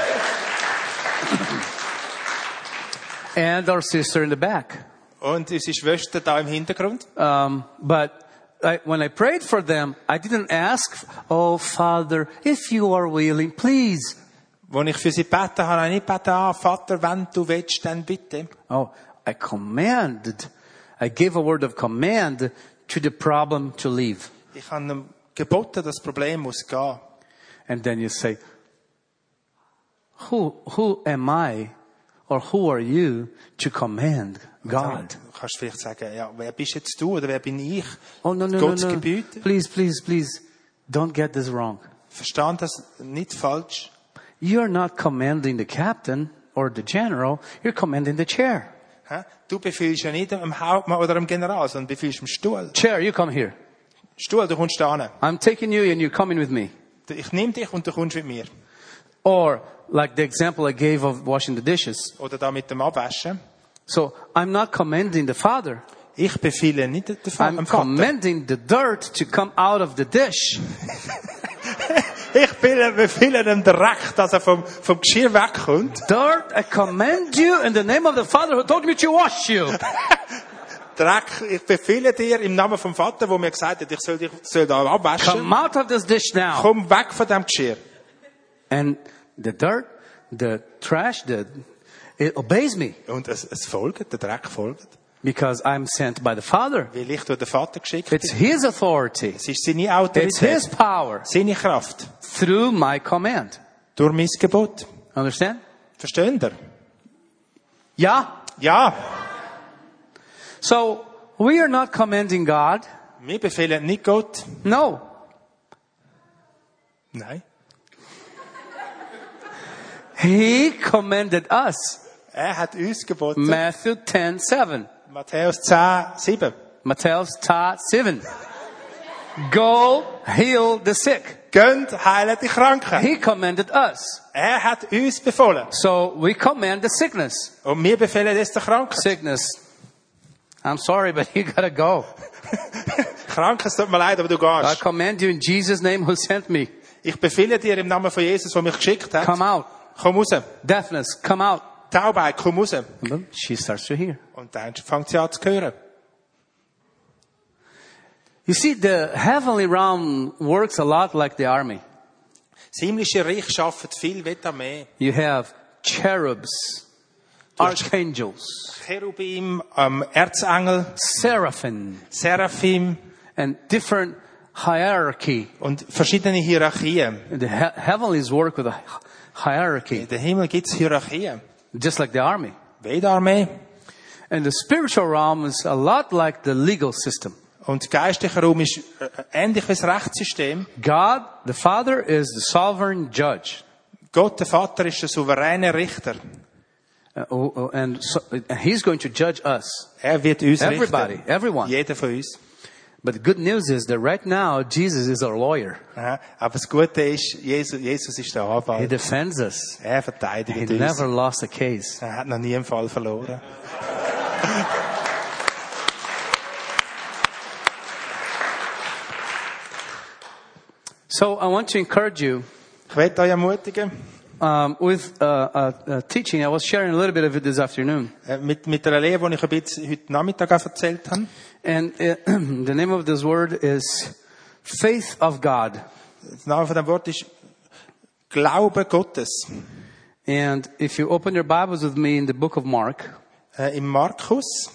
B: And our sister in the back.
C: Und unsere Schwester da im Hintergrund.
B: But when I prayed for them, I didn't ask, oh Father, if you are willing, please.
C: Als ich für sie gebeten habe, habe ich nicht gebeten, Vater, wenn du willst, dann bitte.
B: Oh, I gave a word of command to the problem to leave.
C: Ich habe ihm geboten, das Problem muss gehen.
B: And then you say, who am I or who are you to command God?
C: Du kannst vielleicht sagen, ja, wer bist jetzt du oder wer bin ich?
B: Oh, no.
C: Gott zu gebieten.
B: Please. Don't get this wrong.
C: Verstand das nicht falsch.
B: You're not commanding the captain or the general. You're commanding the chair.
C: Du befiehlst ja nicht dem Hauptmann oder dem General, sondern befiehlst dem Stuhl.
B: Chair, you come here.
C: Stuhl, du kommst da hin.
B: I'm taking you and you're coming with me.
C: Ich nehme dich und du kommst mit mir.
B: Or like the example I gave of washing the dishes.
C: Oder da mit dem Abwaschen.
B: So I'm not commanding the father.
C: Ich befehle nicht dem Vater.
B: I'm commanding the dirt to come out of the dish.
C: Ich befehle dem Dreck, dass er vom Geschirr wegkommt.
B: Dirt, I command you in the name of the Father who told me to wash you.
C: Dreck, ich befehle dir im Namen vom Vater, wo mir gesagt hat, ich soll da abwaschen.
B: Come out of this dish now.
C: Komm weg von dem Geschirr.
B: And the dirt, the trash, it obeys me.
C: Und es folgt, der Dreck folgt.
B: Because I'm sent by the Father.
C: Weil ich durch den Vater geschickt
B: It's
C: bin.
B: His authority.
C: Es ist seine
B: It's
C: Autorität.
B: His power.
C: Seine Kraft.
B: Through my command.
C: Durch mein Gebot.
B: Understand?
C: Versteht ihr?
B: Yeah?
C: Ja.
B: So, we are not commanding God.
C: Wir befehlen nicht Gott.
B: No.
C: Nein.
B: He commanded us.
C: Er hat uns geboten.
B: Matthew 10:7.
C: Matthäus 10:7.
B: Matthäus 10:7. Go heal the sick.
C: Geht, heilet die Kranken.
B: He commanded us.
C: Er hat uns befohlen.
B: So we command the sickness.
C: Und wir befehlen es der Kranken.
B: Sickness. I'm sorry, but you gotta go.
C: Kranken, es tut mir leid, aber du
B: I
C: gehst.
B: command you in Jesus' name who sent me.
C: Ich befehle dir im Namen von Jesus, der mich geschickt hat.
B: Come out.
C: Komm raus.
B: Deafness, come out.
C: Taubheit, komm raus.
B: And then she starts to hear.
C: Und dann fängt sie an zu hören.
B: You see, the heavenly realm works a lot like the army.
C: Das himmlische Reich arbeitet viel wie die Armee.
B: You have cherubs, archangels,
C: Cherubim, Erzengel,
B: seraphim,
C: Seraphim
B: and different hierarchy.
C: und verschiedene Hierarchien.
B: The heavenlies work with a hierarchy,
C: In der Himmel gibt es Hierarchien.
B: just like the army.
C: Wie die Armee.
B: And the spiritual realm is a lot like the legal system.
C: Und der geistliche Raum ist ähnlich wie das Rechtssystem.
B: God, the Father, is the sovereign judge.
C: Gott, der Vater, ist der souveräne Richter.
B: And He's going to judge us.
C: Er wird uns
B: Everybody,
C: richten.
B: everyone.
C: Jeder von uns.
B: But the good news is that right now, Jesus is our lawyer.
C: Ja, aber das Gute ist, Jesus ist der
B: He
C: Anwalt.
B: defends us.
C: Er
B: He
C: verteidigt uns.
B: never lost a case.
C: Er hat noch nie einen Fall verloren.
B: So I want to encourage you
C: Ich möchte euch ermutigen,
B: with teaching. I was sharing a little bit of it this afternoon.
C: mit einer Lehre, die ich ein bisschen heute Nachmittag auch erzählt habe.
B: And the name of this word is faith of God.
C: Der Name von dem Wort ist Glaube Gottes.
B: And if you open your Bibles with me in the book of Mark,
C: Im Markus,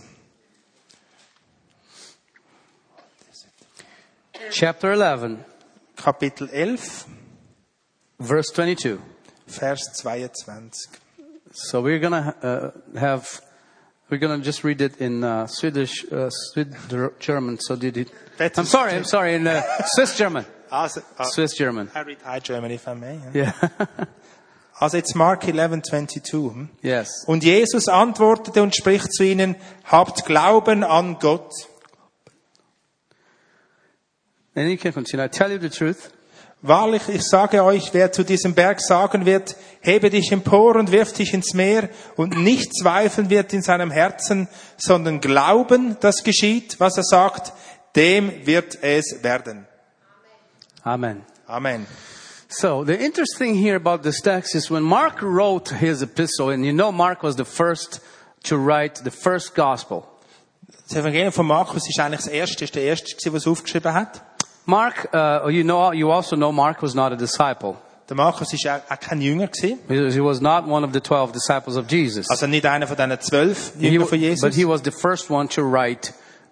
B: chapter 11,
C: Kapitel 11,
B: verse 22.
C: Vers 22.
B: So we're gonna we're gonna just read it in Swedish, German. So did it? I'm sorry, in Swiss German.
C: Also,
B: Swiss German.
C: I read High German if I may.
B: Yeah.
C: Also jetzt Mark 11:22.
B: Yes.
C: Und Jesus antwortete und spricht zu ihnen, habt Glauben an Gott.
B: And you can continue. I tell you the truth.
C: Wahrlich, ich sage euch, wer zu diesem Berg sagen wird, hebe dich empor und wirf dich ins Meer und nicht zweifeln wird in seinem Herzen, sondern glauben, dass geschieht, was er sagt, dem wird es werden.
B: Amen.
C: Amen.
B: So the interesting here about this text is when Mark wrote his epistle, and you know Mark was the first to write the first gospel.
C: Das Evangelium von Markus ist eigentlich der erste, was er aufgeschrieben hat.
B: Mark, you also know Mark was not a disciple.
C: Der Markus ist auch kein Jünger gewesen.
B: He was not one of the 12 disciples of Jesus.
C: Also nicht einer von diesen 12 Jüngern von Jesus.
B: But he was the first one to write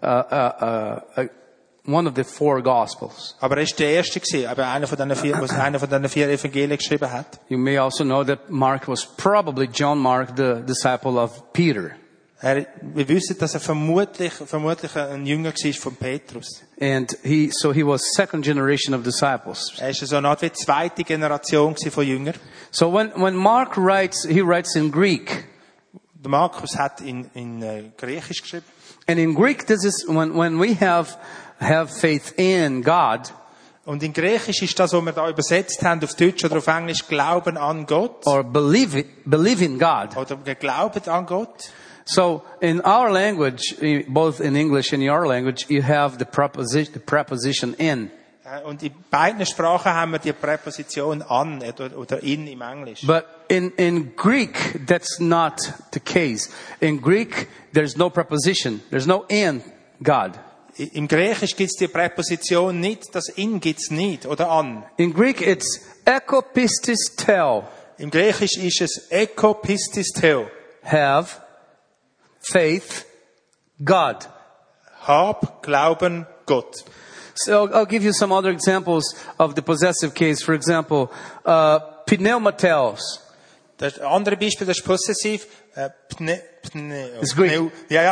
B: one of the 4 Gospels.
C: Aber er ist der erste gewesen, aber einer von diesen 4 Evangelien geschrieben hat.
B: You may also know that Mark was probably John Mark, the disciple of Peter.
C: Wir wissen, dass er vermutlich ein Jünger war von Petrus.
B: And he was second generation of disciples.
C: Er ist so eine Art wie zweite Generation von Jüngern.
B: So when Mark writes, he writes in Greek.
C: Der Markus hat in Griechisch geschrieben.
B: And in Greek, this is when we have faith in God.
C: Und in Griechisch ist das, was wir da übersetzt haben, auf Deutsch oder auf Englisch, Glauben an Gott.
B: Or believe in God.
C: Oder Glauben an Gott.
B: So in our language, both in English and in your language, you have the preposition in.
C: Und in beiden Sprachen haben wir die Präposition an oder in im Englisch.
B: But in Greek, that's not the case. In Greek, there's no preposition. There's no in God.
C: Im Griechisch gibt's die Präposition nicht, das in gibt's nicht oder an.
B: In Greek, it's ekopistis tel.
C: Im Griechisch ist es ekopistis tel.
B: Have faith, God.
C: Hab, Glauben, Gott.
B: So I'll give you some other examples of the possessive case. For example, pneumateos.
C: Das andere Beispiel, das ist possessiv.
B: It's Greek.
C: Ja.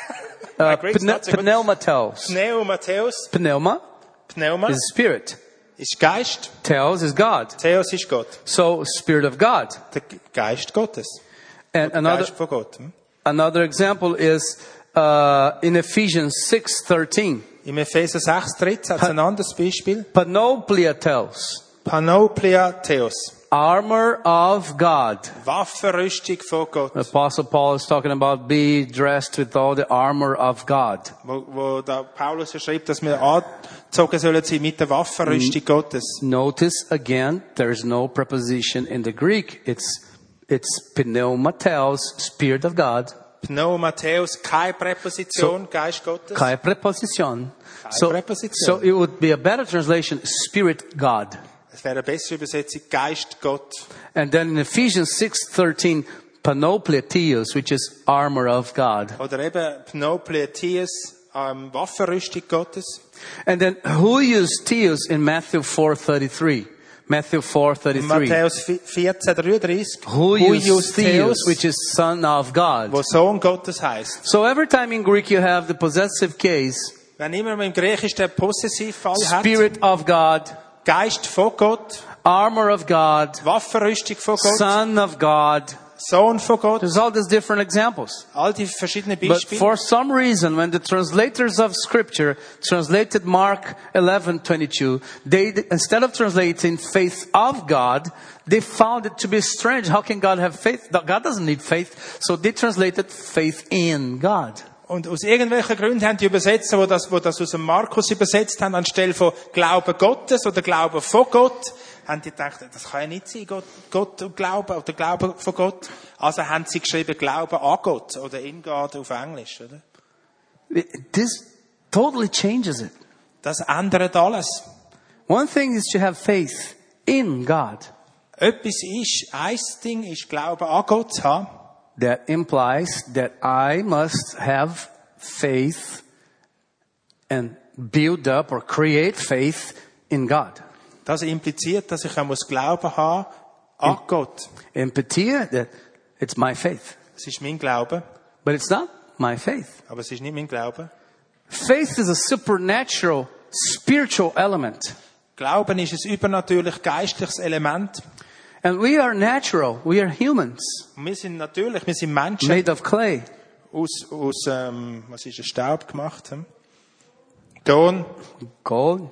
B: Pneumateos.
C: Pneumateos.
B: Pneuma
C: Pneuma
B: is spirit.
C: ist Geist.
B: Theos is God.
C: Theos ist Gott.
B: So Spirit of God.
C: Der Geist Gottes.
B: And
C: Der Geist von Gott.
B: another example is in Ephesians 6:13.
C: Im Epheser 6,13 hat es ein anderes Beispiel.
B: Panoplia-teos.
C: Panoplia-teos.
B: Armor of God.
C: Waffenrüstung von Gott.
B: The Apostle Paul is talking about be dressed with all the armor of God.
C: Wo da Paulus schreibt, dass wir angezogen sollen sein mit der Waffenrüstung Gottes.
B: Notice again, there is no preposition in the Greek. It's pneumateos, Spirit of God.
C: Pneumateos, keine Präposition, Geist Gottes.
B: Keine Präposition. So
C: Präposition.
B: it would be a better translation, Spirit God.
C: Es wäre eine bessere Übersetzung, Geist Gott.
B: And then in Ephesians 6:13, panoplia-teos, which is armor of God.
C: Oder eben Panoplia-teos, Waffenrüstung Gottes.
B: And then who used teos in Matthew 4:33? Matthew 4:33.
C: Matthäus 14:33.
B: Who used theos, which is son of God.
C: Wo Sohn Gottes heißt.
B: So every time in Greek you have the possessive case,
C: Wenn immer man im Griechisch den Possessivfall hat,
B: Spirit of God,
C: Geist von Gott,
B: armor of God,
C: Waffenrüstung von Gott,
B: Son of God.
C: Sohn von Gott,
B: There's all these different examples.
C: all die verschiedenen
B: But
C: Beispiele.
B: for some reason, when the translators of Scripture translated Mark 11:22, they, instead of translating faith of God, they found it to be strange. How can God have faith? God doesn't need faith. So they translated faith in God.
C: Und aus irgendwelchen Gründen haben die Übersetzer, wo das aus dem Markus übersetzt haben, anstelle von Glauben Gottes oder Glauben von Gott, haben die gedacht, das kann ja nicht sein, Gott und Glauben oder Glauben von Gott. Also haben sie geschrieben, Glauben an Gott oder in Gott auf Englisch, oder?
B: This totally changes it.
C: Das ändert alles.
B: One thing is to have faith in God.
C: Etwas ist, ein Ding ist, Glauben an Gott zu haben.
B: That implies that I must have faith and build up or create faith in God.
C: Das impliziert, dass ich muss Glauben haben an Gott.
B: Empathia, that it's my faith.
C: Es ist mein Glaube,
B: But it's not my faith.
C: aber es ist nicht mein Glaube.
B: Faith is a supernatural, spiritual element.
C: Glauben ist ein übernatürlich geistliches Element.
B: And we are natural. We are humans.
C: Und wir sind natürlich, wir sind Menschen
B: Made of clay.
C: aus was ist Staub gemacht? Ton.
B: Gold.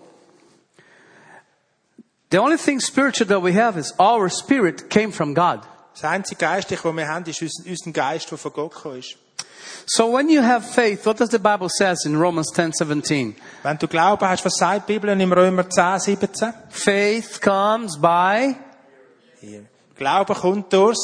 B: The only thing spiritual that we have is our spirit came from God.
C: Das einzige Geistliche, was wir haben, ist unser Geist, der von Gott gekommen ist.
B: So when you have faith, what does the Bible says in Romans 10:17?
C: Wenn du Glauben hast, was sagt die Bibel im Römer 10:17?
B: Faith comes by
C: Glaube kommt durchs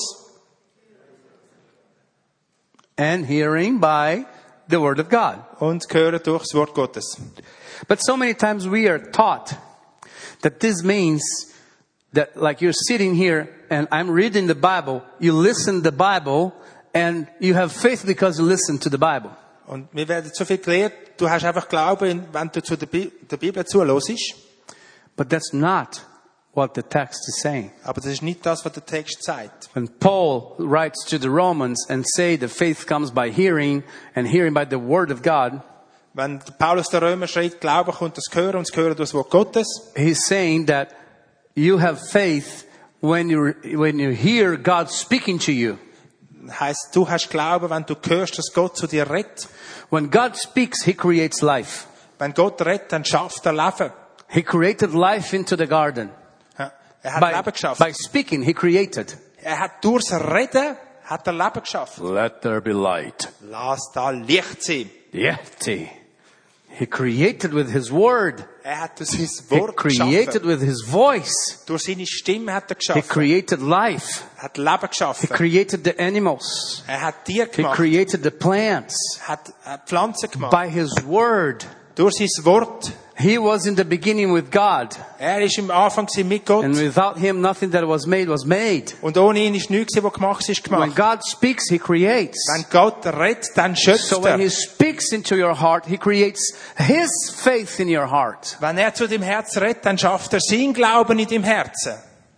B: and hearing by the word of God.
C: und hören durchs Wort Gottes.
B: But so many times we are taught that this means that like you're sitting here and I'm reading the Bible, you listen to the Bible and you have faith because you listen to the Bible.
C: Und wir werden so viel gelehrt, du hast einfach Glauben, wenn du zu der Bibel zuhörst.
B: But that's not what the text is saying.
C: Aber das ist nicht das, was der Text sagt.
B: When Paul writes to the Romans and say that faith comes by hearing and hearing by the word of God,
C: Wenn Paulus der Römer schreibt, Glaube kommt das Hören und das Hören durch das Wort Gottes,
B: he's saying that you have faith when you hear God speaking to you.
C: heisst, du hast Glauben, wenn du hörst, dass Gott zu dir redet.
B: When God speaks, He creates life.
C: Wenn Gott redet, dann schafft er Leben.
B: He created life into the garden.
C: Ja, er hat Leben geschaffen.
B: By speaking, He created.
C: Er hat durchs Reden hat er Leben geschaffen.
B: Let there be light.
C: Lass da Licht sein.
B: Yeti. He created with His word.
C: Er hat durch sein
B: He
C: Wort
B: created
C: geschaffen.
B: with His voice.
C: Durch seine Stimme hat er
B: He
C: geschaffen.
B: created life.
C: Er hat Leben
B: He
C: geschaffen.
B: created the animals.
C: Er hat Tiere
B: He
C: gemacht.
B: created the plants.
C: Hat Pflanzen gemacht.
B: By His word.
C: Durch sein Wort.
B: He was in the beginning with God.
C: Er ist im Anfang mit Gott.
B: And without Him, nothing that was made was made.
C: Und ohne ihn ist nichts, was gemacht ist,
B: When
C: gemacht.
B: God speaks, He creates.
C: Wenn Gott redet, dann schöpft
B: So when
C: er.
B: He speaks into your heart, He creates His faith in your heart.
C: Wenn er zu deinem Herz redet, dann schafft er sein Glauben in deinem Herzen.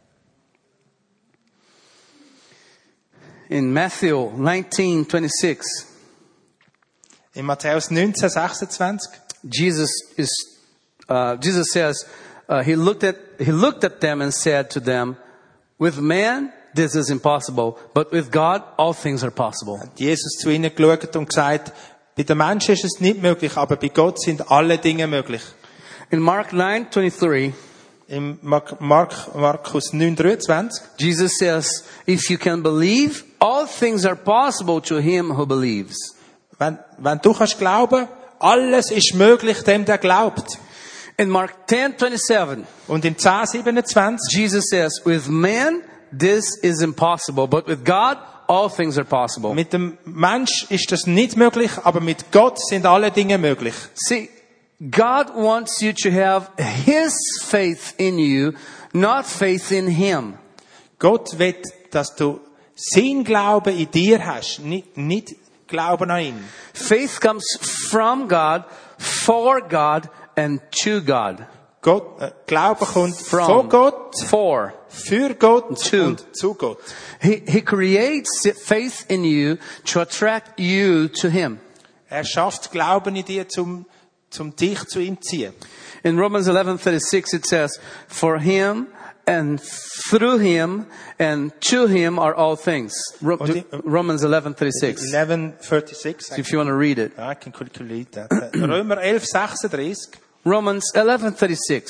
B: In Matthew 19:26,
C: In Matthäus 19:26.
B: Jesus says, he looked at them and said to them, with man this is impossible, but with God all things are possible.
C: Hat Jesus zu ihnen geschaut und gesagt, bei den Menschen ist es nicht möglich, aber bei Gott sind alle Dinge möglich.
B: In Mark 9:23,
C: Im Markus 9:23.
B: Jesus says, if you can believe, all things are possible to him who believes.
C: Wenn du kannst glauben, alles ist möglich dem, der glaubt.
B: In Mark 10:27,
C: Und in 10:27,
B: Jesus says, with man this is impossible, but with God all things are possible.
C: mit dem Mensch ist das nicht möglich, aber mit Gott sind alle Dinge möglich.
B: See, God wants you to have His faith in you, not faith in Him.
C: Gott will, dass du sein Glauben in dir hast, nicht Glauben an ihn.
B: Faith comes from God, for God, and to God.
C: Glaube kommt von Gott,
B: For.
C: für Gott
B: To.
C: und zu Gott.
B: He creates faith in you to attract you to Him.
C: Er schafft Glauben in dir, zum dich zu ihm ziehen.
B: In Romans 11:36 it says, for Him and through Him and to Him are all things. Romans 11:36.
C: 11:36.
B: If you want to read it.
C: I can quickly read that. Römer 11:36.
B: Romans 11:36.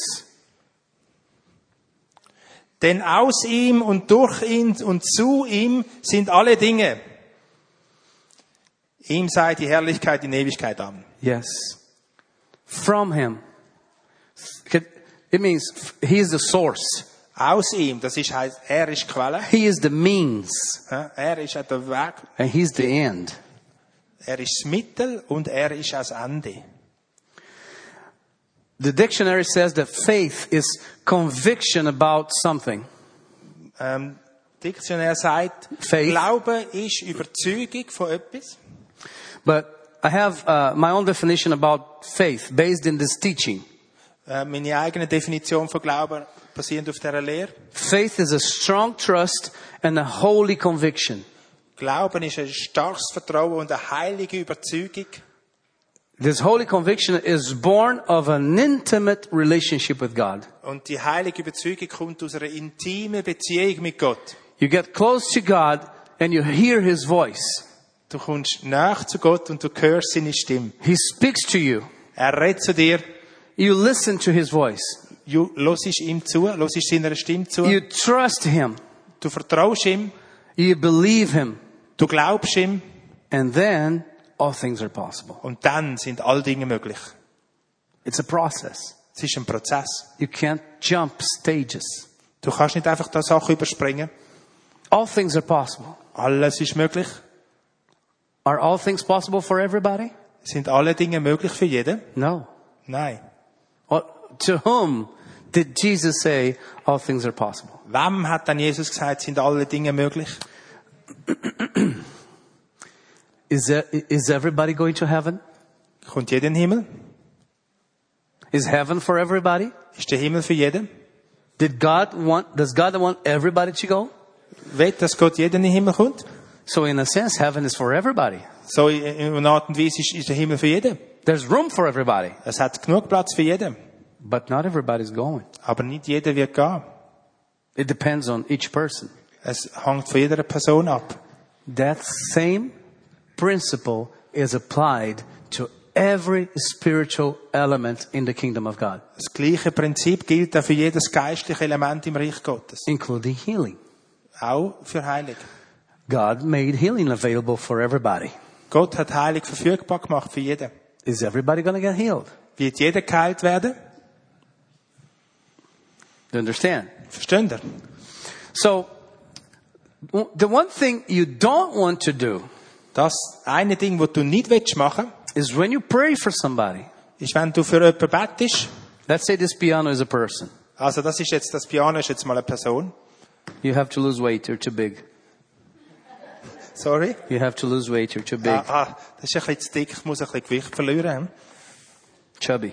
C: Denn aus ihm und durch ihn und zu ihm sind alle Dinge. Ihm sei die Herrlichkeit in Ewigkeit an.
B: Yes. From Him. It means He is the source.
C: Aus ihm, das ist, heißt, er ist Quelle.
B: He is the means.
C: Er ist der Weg.
B: And He's the end.
C: Er ist das Mittel und er ist das Ende.
B: The dictionary says that faith is conviction about something.
C: Diktionär sagt,
B: Faith.
C: Glaube ist Überzeugung von etwas.
B: But I have my own definition about faith based in this teaching.
C: Meine eigene Definition von Glauben basierend auf dieser Lehre.
B: Faith is a strong trust and a holy conviction.
C: Glauben ist ein starkes Vertrauen und eine heilige Überzeugung.
B: This holy conviction is born of an intimate relationship with God.
C: Und die heilige Überzeugung kommt aus einer intimen Beziehung mit Gott.
B: You get close to God and you hear His voice.
C: Du kommst nach zu Gott und du hörst seine Stimme.
B: He speaks to you.
C: Er redet zu dir.
B: You listen to His voice.
C: Du hörst ihm zu, hörst seiner Stimme zu.
B: You trust Him.
C: Du vertraust ihm.
B: You believe Him.
C: Du glaubst ihm.
B: And then all things are possible.
C: Und dann sind all Dinge möglich.
B: It's a process.
C: Es ist ein Prozess.
B: You can't jump stages.
C: Du kannst nicht einfach da Sachen überspringen.
B: All things are possible.
C: Alles ist möglich.
B: Are all things possible for everybody?
C: Sind alle Dinge möglich für jeden?
B: No.
C: Nein.
B: Well, to whom did Jesus say all things are possible?
C: Wem hat dann Jesus gesagt, sind alle Dinge möglich?
B: Is everybody going to heaven?
C: Kommt jeder in den Himmel?
B: Is heaven for everybody?
C: Ist der Himmel für jeden?
B: Does God want everybody to go?
C: Wett, dass Gott jeden in den Himmel kommt?
B: So in a sense, heaven is for everybody.
C: So in einer Art und Weise ist der Himmel für jeden.
B: There's room for everybody.
C: Es hat genug Platz für jeden.
B: But not everybody's going.
C: Aber nicht jeder wird gehen.
B: It depends on each person.
C: Es hängt von jeder Person ab.
B: That same principle is applied to every spiritual element in the kingdom of God,
C: Das gleiche Prinzip gilt auch für jedes geistliche Element im Reich Gottes.
B: including healing.
C: Auch für Heilung.
B: God made healing available for everybody.
C: Gott hat Heilung verfügbar gemacht für jeden.
B: Is everybody going to get healed?
C: Wird jeder geheilt werden?
B: You understand?
C: Versteht ihr?
B: So, the one thing you don't want to do
C: Das eine Ding, das du nicht machen willst,
B: is when you pray for somebody.
C: ist, wenn du für jemanden bettest.
B: Let's say this piano is a person.
C: Also das Piano ist jetzt mal eine Person.
B: You have to lose weight, you're too big.
C: Sorry.
B: You have to lose weight, you're too big.
C: Das ist ein bisschen zu dick, ich muss ein bisschen Gewicht verlieren.
B: Chubby.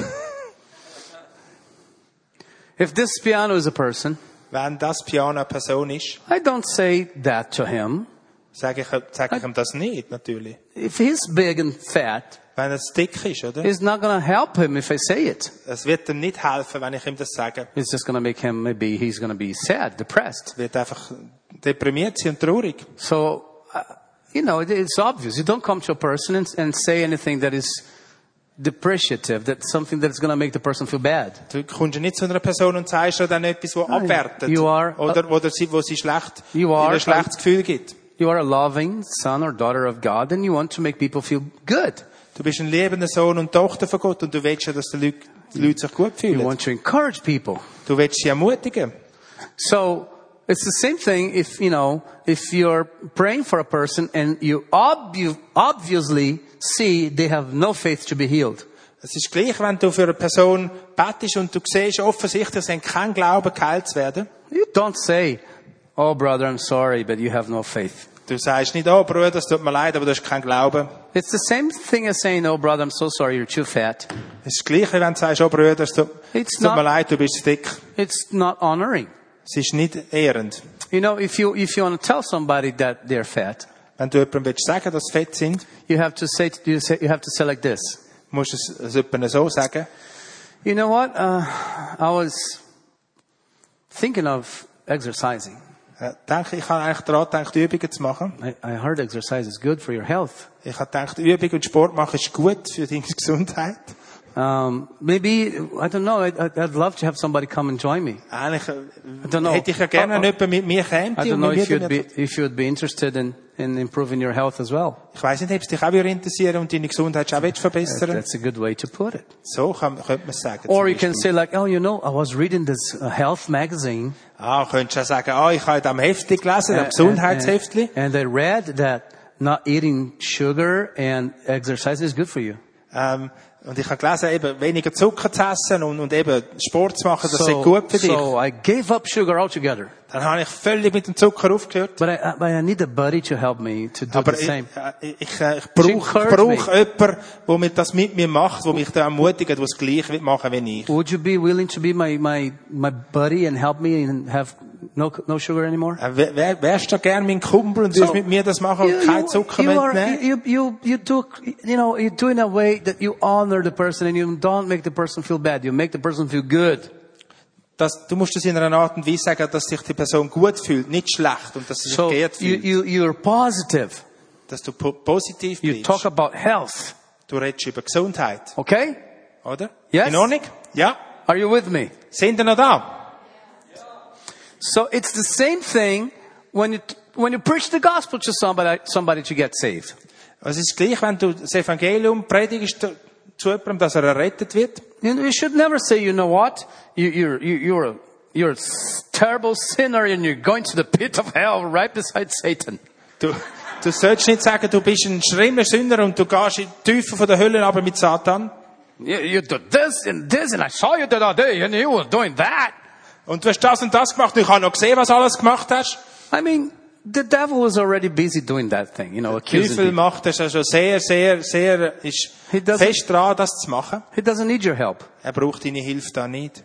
B: If this piano is a person,
C: Wenn das Piano eine Person ist,
B: I don't say that to him.
C: sage ich ihm das nicht, natürlich.
B: If he's big and fat,
C: Wenn es dick ist, oder?
B: it's not going to help him if I say it.
C: Es wird ihm nicht helfen, wenn ich ihm das sage.
B: It's just going to make him, maybe he's going to be sad, depressed.
C: Er wird einfach deprimiert sein und traurig.
B: So, it's obvious. You don't come to a person and say anything that is depreciative, that's something that's going to make the person feel bad.
C: Du kommst ja nicht zu einer Person und sagst ihr dann etwas, das abwertet.
B: You are-
C: Oder wo sie schlecht,
B: You are-
C: ein schlechtes Gefühl gibt.
B: You are a loving son or daughter of God and you want to make people feel good.
C: Du bist ein liebender Sohn und Tochter von Gott und du willst ja, dass die Leute sich gut
B: You
C: fühlen.
B: want to encourage people.
C: Du willst sie ermutigen.
B: So, it's the same thing if you're praying for a person and you obviously see they have no faith to be healed.
C: Es ist gleich, wenn du für eine Person betest und du siehst offensichtlich, sie haben keinen Glauben, geheilt zu werden.
B: You don't say, "Oh brother, I'm sorry, but you have no faith."
C: Du sagst nicht, oh Bruder, es tut mir leid, aber du hast keinen Glauben.
B: It's the same thing as saying, "Oh brother, I'm so sorry, you're too fat."
C: Es ist das Gleiche, wenn du sagst, oh Bruder, es tut mir leid, du bist zu dick.
B: It's not honoring.
C: Es ist nicht ehrend.
B: If you want to tell somebody that they're fat,
C: Wenn du jemandem sagen willst, dass sie fett sind,
B: you have to say like this.
C: musst du es jemandem so sagen.
B: You know what? I was thinking of exercising.
C: Ich habe eigentlich daran gedacht, Übungen zu machen.
B: I heard exercise is good for your health.
C: Ich habe gedacht, Übung und Sport machen ist gut für deine Gesundheit.
B: Maybe, I don't know, I'd love to have somebody come and join me.
C: Eigentlich
B: don't know.
C: hätte ich ja gerne jemanden mit mir käme.
B: I don't know if you'd be interested in improving your health as well.
C: Ich weiss nicht, ob es dich auch interessieren und deine Gesundheit auch verbessern.
B: That's a good way to put it.
C: So könnte man es sagen.
B: Or
C: zum
B: you can
C: Beispiel.
B: say like, oh, I was reading this health magazine.
C: Könntest du auch sagen, ich habe in diesem Heftli gelesen, einem Gesundheitsheftli.
B: And I read that not eating sugar and exercise is good for you.
C: Und ich habe gelesen, eben weniger Zucker zu essen und eben Sport zu machen, das ist gut für dich.
B: So I gave up sugar altogether.
C: Dann habe ich völlig mit dem Zucker aufgehört.
B: But I need a buddy to help me to do
C: Aber
B: the same.
C: ich brauche jemanden, der mir das mit mir macht, der mich da ermutigt, der das Gleiche machen will wie ich.
B: Would you be willing to be my buddy and help me and have no sugar anymore?
C: Wärst du gerne mein Kumpel und würdest mit mir das machen und kein Zucker mehr nehmen?
B: You do in a way that you honor the person and you don't make the person feel bad. You make the person feel good.
C: Du musst es in einer Art und Weise sagen, dass sich die Person gut fühlt, nicht schlecht und dass sie sich
B: So
C: geehrt fühlt.
B: you're positive.
C: Dass du positiv
B: You
C: bleibst.
B: talk about health.
C: Du redest über Gesundheit,
B: Okay?
C: oder?
B: Yes?
C: In Ordnung? Ja.
B: Are you with me?
C: Sind ihr noch da?
B: So it's the same thing when you preach the gospel to somebody to get saved.
C: Es ist gleich, wenn du das Evangelium predigst zu jemandem, dass er errettet wird.
B: You should never say, you know what, you're a terrible sinner and you're going to the pit of hell right beside Satan.
C: Du sollst nicht sagen, du bist ein schlimmer Sünder und du gehst in die Tiefe von der Hölle aber mit Satan.
B: You did this and I saw you the other day and you were doing that.
C: Und du hast das und das gemacht und ich habe noch gesehen, was alles gemacht hast.
B: I mean, the devil was already busy doing that thing, accusing
C: Teufel
B: people.
C: macht das ja schon sehr ist fest dran, das zu machen.
B: He doesn't need your help.
C: Er braucht deine Hilfe da nicht.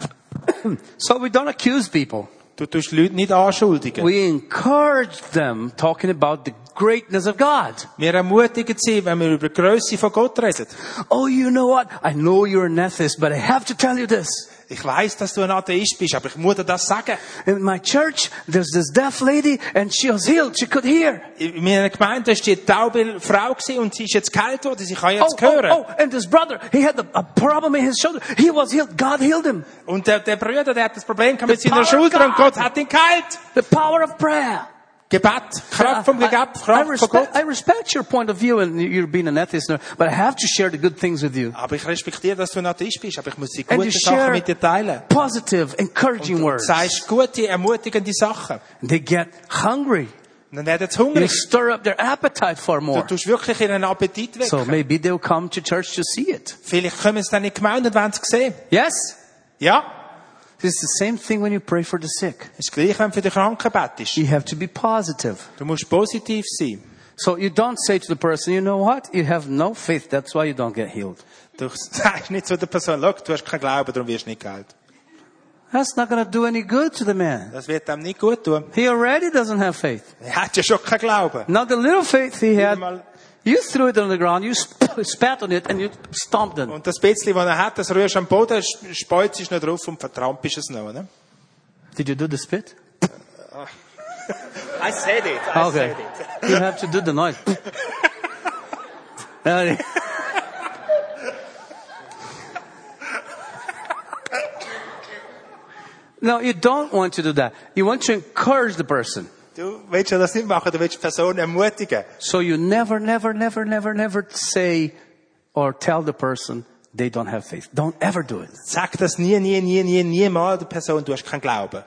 B: So we don't accuse people.
C: Du tust Leute nicht anschuldigen.
B: We encourage them talking about the greatness of God.
C: Wir ermutigen sie, wenn wir über die Grösse von Gott reden.
B: Oh, you know what? I know you're an atheist, but I have to tell you this.
C: Ich weiss, dass du ein Atheist bist, aber ich muss dir das sagen.
B: In my church, there's this deaf lady and she was healed. She could hear.
C: In meiner Gemeinde war die taube Frau gewesen und sie ist jetzt geheilt worden. Sie kann jetzt hören.
B: Oh, and this brother, he had a problem in his shoulder. He was healed. God healed him.
C: Und der Bruder, der hat das Problem mit
B: The
C: seiner
B: power of
C: Schulter und
B: God.
C: Gott hat ihn geheilt.
B: The power of prayer.
C: Gebet, Kraft vom Gebet, Kraft von Gott.
B: I respect your point of view and you're being an atheist, but I have to share the good things with you.
C: Aber ich respektiere, dass du ein Atheist bist, aber ich muss die
B: And
C: guten
B: you
C: Sachen
B: share
C: mit dir teilen.
B: positive, encouraging
C: Du
B: words.
C: sagst gute, ermutigende Sachen.
B: And they get hungry.
C: Und dann werden sie
B: You
C: hungrig.
B: stir up their appetite for
C: Du
B: more.
C: tust wirklich ihren Appetit wecken.
B: So maybe they'll come to church to see it.
C: Vielleicht kommen sie dann in die Gemeinde und wollen es sehen.
B: Yes?
C: Ja.
B: It's the same thing when you pray for the sick.
C: Es ist gleich, wenn du für die Kranken betest.
B: You have to be positive.
C: Du musst positiv sein.
B: So you don't say to the person, you know what? You have no faith. That's why you don't get healed.
C: Du sagst nicht zu der Person, schau, du hast keinen Glauben, darum wirst du nicht geheilt.
B: That's not going to do any good to the man.
C: Das wird ihm nicht gut tun.
B: He already doesn't have faith.
C: Er hat ja schon keinen Glauben.
B: Now the little faith he had,
C: Mal-
B: you threw it on the ground, you spat on it and you stomped it.
C: Und das bisschen, was er hat, das rührst du am Boden, speuzst es noch drauf und vertrampelst es noch. Ne?
B: Did you do the spit?
C: I said it.
B: Okay. You have to do the noise. No, you don't want to do that. You want to encourage the person.
C: Du willst ja das nicht machen, du willst die Person ermutigen.
B: So you never say or tell the person they don't have faith. Don't ever do it.
C: Sag das nie mal der Person, du hast keinen Glauben.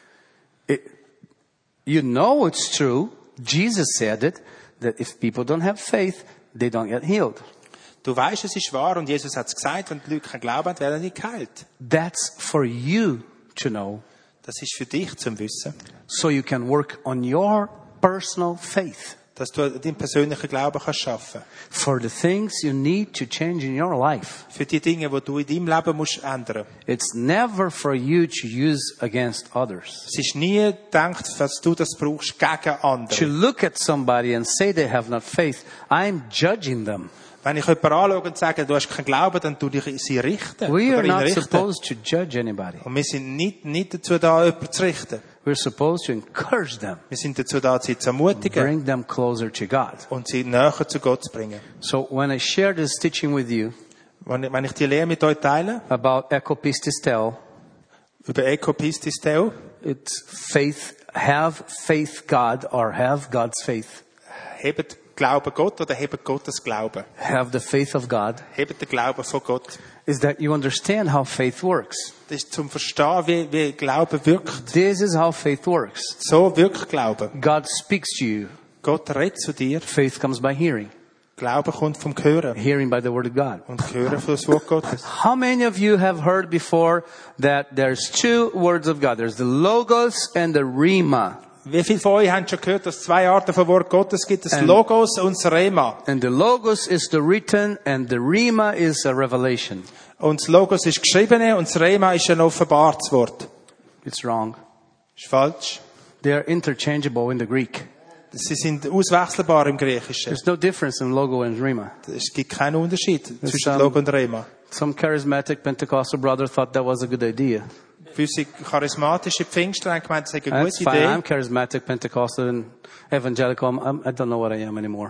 B: You know it's true. Jesus said it, that if people don't have faith, they don't get healed.
C: Du weißt, es ist wahr und Jesus hat es gesagt, wenn die Leute keinen Glauben haben, werden sie nicht geheilt.
B: That's for you to know,
C: Das ist für dich zum Wissen,
B: so you can work on your personal faith
C: dass du deinen persönlichen Glauben kannst schaffen.
B: for the things you need to change in your life.
C: Für die Dinge, die du in deinem Leben musst ändern.
B: It's never for you to use against others.
C: Es ist nie gedacht, dass du das brauchst gegen
B: To
C: andere.
B: look at somebody and say they have not faith, I'm judging them.
C: Wenn ich jemanden anschaue und sage, du hast keinen Glauben, dann tu dich sie richten.
B: We
C: oder
B: are
C: ihn
B: not
C: richten.
B: supposed to judge anybody.
C: Und wir sind nicht dazu da, jemanden zu richten.
B: We're supposed to encourage them,
C: Wir sind dazu da, sie zu ermutigen
B: bring them closer to God.
C: und sie näher zu Gott zu bringen.
B: So when I share this teaching with you
C: Wenn ich die Lehre mit euch teile,
B: about ecopististel,
C: über Ekopististeo,
B: it's faith, have faith God or have God's faith.
C: hebt Glauben Gott oder hebt Gottes Glauben?
B: Have the faith of God
C: Hebt den Glauben von Gott.
B: is that you understand how faith works.
C: Das ist zum Verstehen, wie Glauben wirkt.
B: This is how faith works.
C: So wirkt Glauben.
B: God speaks to you.
C: Gott redet zu dir.
B: Faith comes by hearing.
C: Glauben kommt vom Hören.
B: Hearing by the word of God.
C: Und Hören von das Wort Gottes.
B: How many of you have heard before that there's two words of God? There's the Logos and the Rhema.
C: Wie viele von euch haben schon gehört, dass es zwei Arten von Wort Gottes gibt? Das
B: And-
C: Logos und das Rema.
B: And the Logos is the written and the Rhema is a revelation.
C: Und das Logos ist geschriebene und das Rema ist ein offenbartes Wort.
B: It's wrong.
C: Ist falsch.
B: They are interchangeable in the Greek.
C: Sie sind auswechselbar im Griechischen.
B: There's no difference in Logo and Rhema.
C: Es gibt keinen Unterschied zwischen
B: um,
C: Logo und Rema.
B: Some charismatic Pentecostal brother thought that was a good idea.
C: Gewisse charismatische Pfingster haben gemeint, das sei eine
B: That's
C: gute
B: fine.
C: Idee.
B: I'm charismatic Pentecostal and evangelical. I don't know what I am anymore.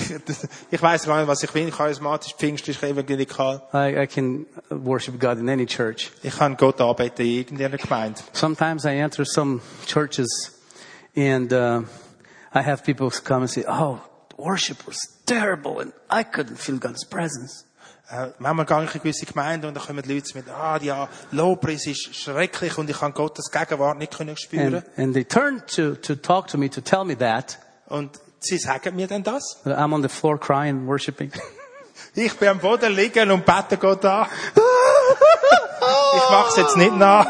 C: Ich weiss gar nicht, was ich bin. Charismatisch, Pfingster, evangelikal.
B: I can worship God in any church.
C: Ich kann Gott anbeten in irgendeiner Gemeinde.
B: Sometimes I enter some churches and I have people come and say, "Oh, worship was terrible and I couldn't feel God's presence.
C: Manchmal gehe ich in gewisse Gemeinden und da kommen die Leute mit, ja, Lobpreis ist schrecklich und ich kann Gottes Gegenwart nicht spüren.
B: And they turned to talk to me to tell me that.
C: Und sie sagen mir dann das.
B: I'm on the floor crying, worshiping.
C: Ich bin am Boden liegen und bete Gott an. Ich mach's jetzt nicht nach.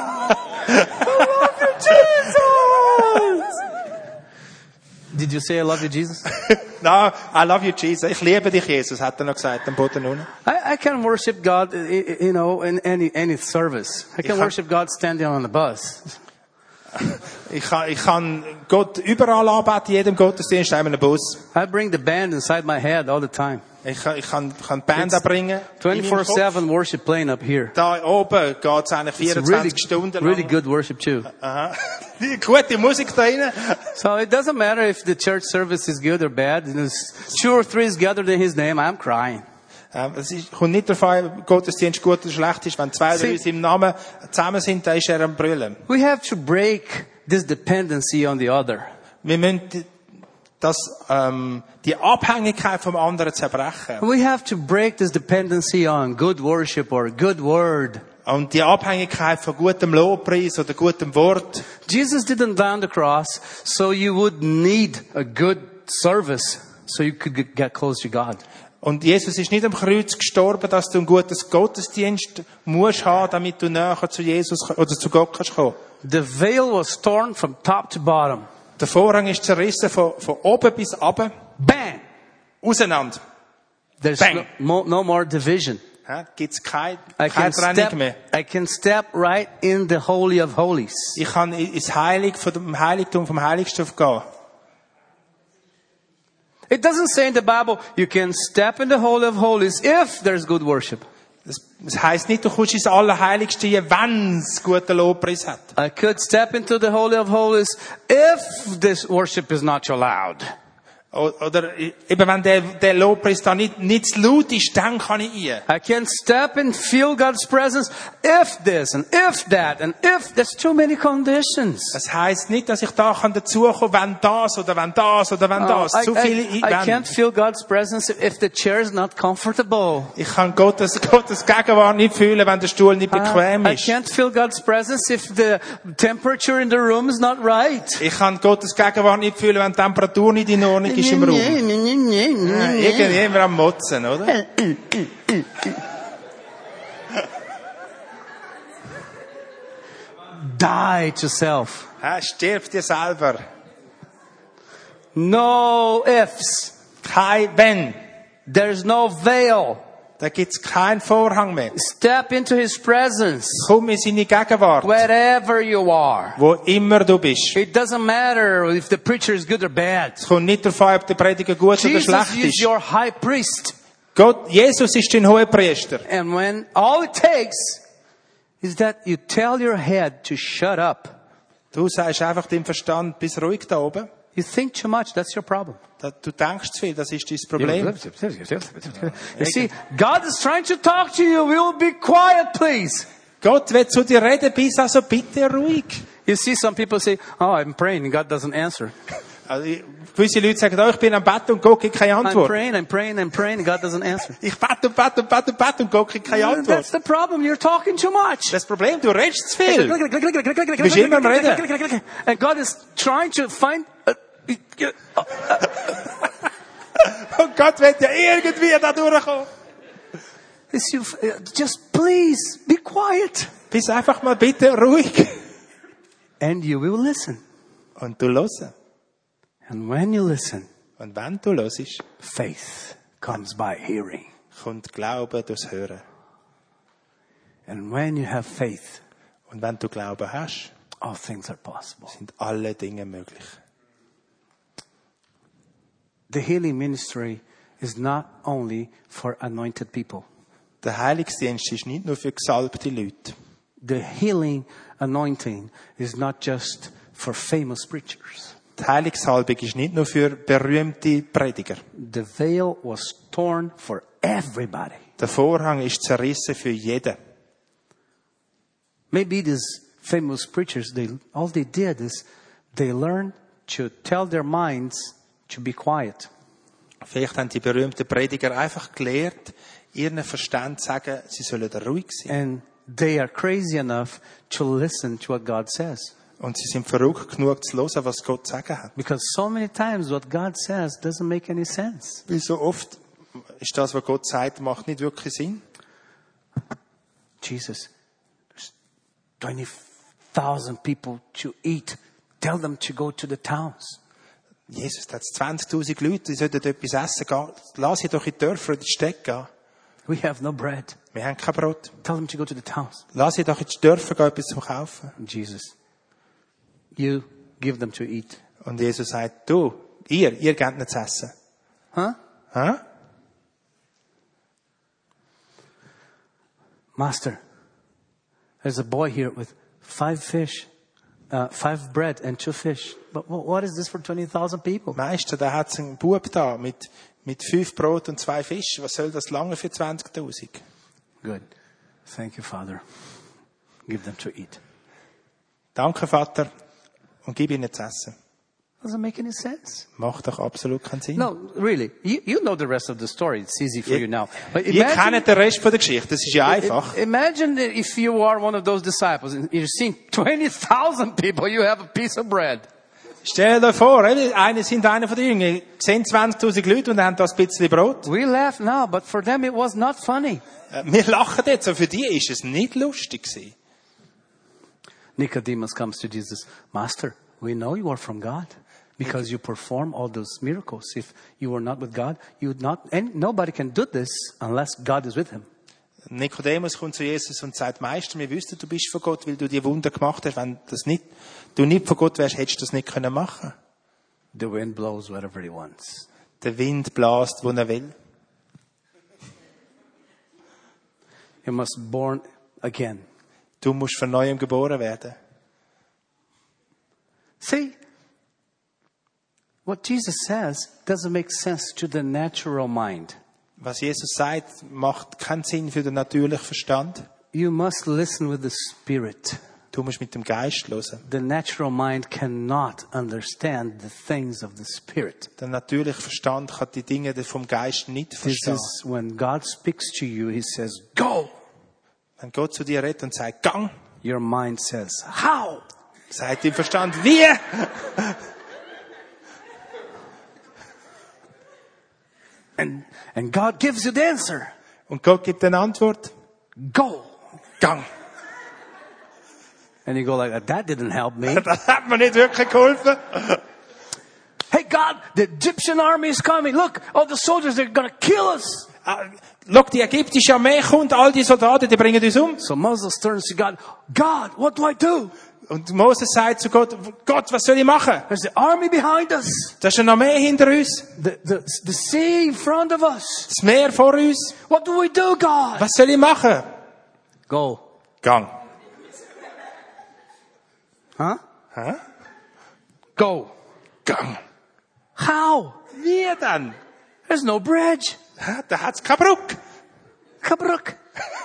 B: Did you say I love you, Jesus?
C: No, I love you, Jesus. Ich liebe dich, Jesus, hat er noch gesagt, am Boden unten.
B: I can worship God, in any service. I can worship God standing on the bus.
C: Ich kann Gott überall anbeten, jedem Gottesdienst, in einem Bus.
B: I bring the band inside my head all the time.
C: Ich kann die Band bringen.
B: 24/7 worship playing up here.
C: Da oben geht's eigentlich 24 Stunden lang.
B: Really good worship too.
C: Aha. Gute Musik da rein.
B: So it doesn't matter if the church service is good or bad. There's 2 or 3 is gathered in His name. I'm crying.
C: Es kommt nicht darauf an, ob Gottesdienst gut oder schlecht ist. Wenn 2 oder 3 in seinem Namen zusammen sind, dann ist er am Brüllen.
B: We have to break this dependency on the other.
C: Wir müssen die Abhängigkeit vom anderen zerbrechen.
B: We have to break this dependency on good worship or good word.
C: Und die Abhängigkeit von gutem Lobpreis oder gutem Wort.
B: Jesus didn't die on the cross, so you would need a good service so you could get close to God.
C: Und Jesus ist nicht am Kreuz gestorben, dass du ein gutes Gottesdienst musst haben, damit du näher zu Jesus oder zu Gott kannst kommen.
B: The veil was torn from top to bottom.
C: Der Vorhang ist zerrissen von oben bis unten.
B: Bang!
C: Auseinander.
B: There's
C: Bang.
B: no more division.
C: Gibt's keine
B: I
C: Trennung mehr.
B: can step right in the Holy of Holies.
C: Ich kann ins Heiligtum vom Heiligsten gehen.
B: It doesn't say in the Bible, you can step in the Holy of Holies if there's good worship.
C: Das heisst nicht, du kommst ins Allerheiligste, wenn es guten Lobpreis hat.
B: I could step into the Holy of Holies if this worship is not too loud.
C: Oder eben wenn der Lobpreis da nicht zu laut ist, dann kann ich rein.
B: I can step and feel God's presence if this and if that and if there's too many conditions.
C: Das heisst nicht, dass ich da dazukommen kann, wenn das oder wenn das oder wenn das. Zu viele
B: I can't feel God's presence if the chair is not comfortable.
C: Ich kann Gottes Gegenwart nicht fühlen, wenn der Stuhl nicht bequem
B: I
C: ist.
B: can't feel God's presence if the temperature in the room is not right.
C: Ich kann Gottes Gegenwart nicht fühlen, wenn die Temperatur nicht in Ordnung ist im Raum. Irgendjemand am Motzen, oder?
B: Die to self.
C: Stirb dir selber.
B: No ifs.
C: Kein Wenn.
B: There's no veil.
C: Da gibt's keinen Vorhang mehr.
B: Step into His presence.
C: Komm in seine Gegenwart.
B: Wherever you are.
C: Wo immer du bist.
B: It doesn't matter if the preacher is good or bad.
C: Es kommt nicht darauf an, ob der Prediger gut oder
B: Jesus
C: schlecht
B: is
C: ist.
B: your high priest.
C: Jesus ist dein Hohepriester.
B: And when all it takes is that you tell your head to shut up.
C: Du sagst einfach deinem Verstand, bist ruhig da oben.
B: You think too much, that's your problem.
C: Du denkst zu viel, das ist dein Problem.
B: You see, God is trying to talk to you. Will be quiet, please.
C: Gott will zu dir reden, bist also bitte ruhig.
B: You see, some people say, "Oh, I'm praying, and God doesn't answer."
C: Also, gewisse Leute sagen, ich bin am Bett und Gott gibt keine Antwort.
B: I'm praying, and God doesn't answer.
C: Ich bete und Gott gibt keine Antwort.
B: That's the problem. You're talking too much.
C: Das Problem, du redest zu viel. Du bist immer am Reden.
B: And God is trying to find.
C: Und Gott will ja irgendwie da durchkommen.
B: Just please be quiet.
C: Bist einfach mal bitte ruhig.
B: And you will listen.
C: Und du hörst.
B: And when you listen,
C: und wenn du hörst,
B: faith comes by hearing.
C: Kommt Glaube durchs Hören.
B: And when you have faith,
C: und wenn du Glauben hast,
B: all things are possible.
C: Sind alle Dinge möglich.
B: The healing ministry is not only for anointed people.
C: Der Heilungsdienst ist nicht nur für gesalbte Leute.
B: The healing anointing is not just for famous preachers.
C: Die Heilungssalbung ist nicht nur für berühmte Prediger.
B: The veil was torn for everybody.
C: Der Vorhang ist zerrissen für jeden.
B: Maybe these famous preachers, all they did is they learned to tell their minds to be quiet.
C: Vielleicht haben die berühmten Prediger einfach gelehrt, ihren Verstand zu sagen, sie sollen ruhig sein.
B: And they are crazy enough to listen to what God says.
C: Und sie sind verrückt genug zu hören, was Gott zu sagen hat.
B: Because so many times what God says doesn't make any sense.
C: Weil so oft ist das, was Gott sagt, macht nicht wirklich Sinn.
B: Jesus, there's 20,000 people to eat. Tell them to go to the towns.
C: Jesus, da hat 20.000 Leute, die sollten etwas essen gehen. Lass sie doch in die Dörfer oder in die Städte gehen.
B: We have no bread.
C: Wir haben kein Brot.
B: Tell them to go to the towns.
C: Lass sie doch in die Dörfer gehen, etwas zum Kaufen.
B: And Jesus, you give them to eat.
C: Und Jesus sagt, du, ihr gebt ihnen zu essen.
B: Huh?
C: Hä?
B: Master, there's a boy here with 5 fish, 5 bread and 2 fish. But what is this for 20,000 people?
C: Meister, da hat einen Bub da mit 5 Brot und 2 Fischen. Was soll das lange für 20.000?
B: Good. Thank you, Father. Give them to eat.
C: Danke, Vater. Und gib ihnen zu essen.
B: Doesn't make any sense.
C: Macht doch absolut keinen Sinn.
B: No, really. You know the rest of the story. It's easy for you now. But
C: Ihr kennt den Rest von der Geschichte. Das ist ja einfach.
B: Imagine if you are one of those disciples and you're seeing 20,000 people, you have a piece of bread.
C: Stell dir vor, einer von den Jüngern, sehen 20.000 Leute und haben das bisschen Brot.
B: We laugh now, but for them it was not funny.
C: Wir lachen jetzt, aber für die ist es nicht lustig gewesen.
B: Nicodemus comes to Jesus, Master, we know you are from God because you perform all those miracles. If you were not with God, you would not, and nobody can do this unless God is with him.
C: Nikodemus kommt zu Jesus und sagt, Meister, wir wüssten, du bist von Gott, weil du die Wunder gemacht hast. Wenn du nicht von Gott wärst, hättest du das nicht machen können.
B: The wind blows wherever he wants.
C: Der Wind bläst, wo er will.
B: You must be born again.
C: Du musst von neuem geboren werden.
B: See, what Jesus says doesn't make sense to the natural mind.
C: Was Jesus sagt, macht keinen Sinn für den natürlichen Verstand.
B: You must listen with the Spirit.
C: Du musst mit dem Geist hören.
B: The natural mind cannot understand the things of the Spirit.
C: Der natürliche Verstand kann die Dinge vom Geist nicht
B: This
C: verstehen.
B: is when God speaks to you, He says, go.
C: Wenn Gott zu dir redet und sagt, gang,
B: Your mind says, how?
C: sagt im Verstand, wie?
B: And God gives you the answer.
C: Und Gott gibt eine Antwort,
B: Go.
C: gang.
B: And you go like, that didn't help me.
C: Das hat mir nicht wirklich geholfen.
B: Hey God, the Egyptian army is coming. Look, all the soldiers, they're going to kill us.
C: Schau, die ägyptische Armee kommt, all die Soldaten, die bringen uns um.
B: So Moses turns to God, God, what do I do?
C: Und Moses sagt zu Gott, Gott, was soll ich machen?
B: There's the army behind us.
C: Da ist eine Armee hinter uns,
B: The sea in front of us.
C: das Meer vor uns.
B: What do we do, God?
C: Was soll ich machen?
B: Go.
C: Gang.
B: Huh?
C: Hä?
B: Go.
C: Gang.
B: How?
C: Wie denn?
B: There's no bridge.
C: Hä? Da hat's keine Brücke.
B: Kabruk.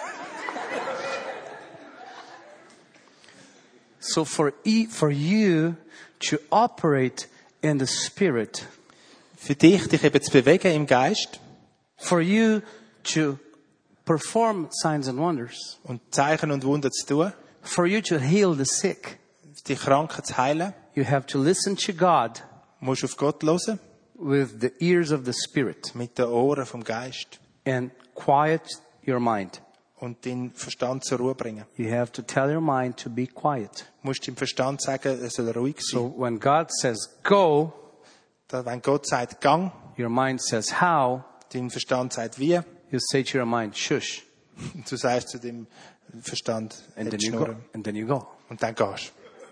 B: So for you to operate in the Spirit,
C: Für dich eben zu bewegen im Geist
B: for you to perform signs and wonders,
C: und Zeichen und Wunder zu tun,
B: for you to heal the sick,
C: die Kranken zu heilen,
B: you have to listen to God
C: musst auf Gott hören,
B: with the ears of the Spirit
C: mit den Ohren vom Geist
B: and quiet your mind.
C: und deinen Verstand zur Ruhe bringen.
B: You have to tell your mind to be quiet.
C: Du musst deinem Verstand sagen, er soll ruhig sein.
B: So when God says go,
C: Wenn Gott sagt, gang,
B: your mind says how,
C: dein Verstand sagt, wie,
B: you say to your mind, shush,
C: und du sagst zu dem Verstand,
B: and then
C: jetzt
B: you go.
C: schnurren.
B: And then you go.
C: Und dann gehst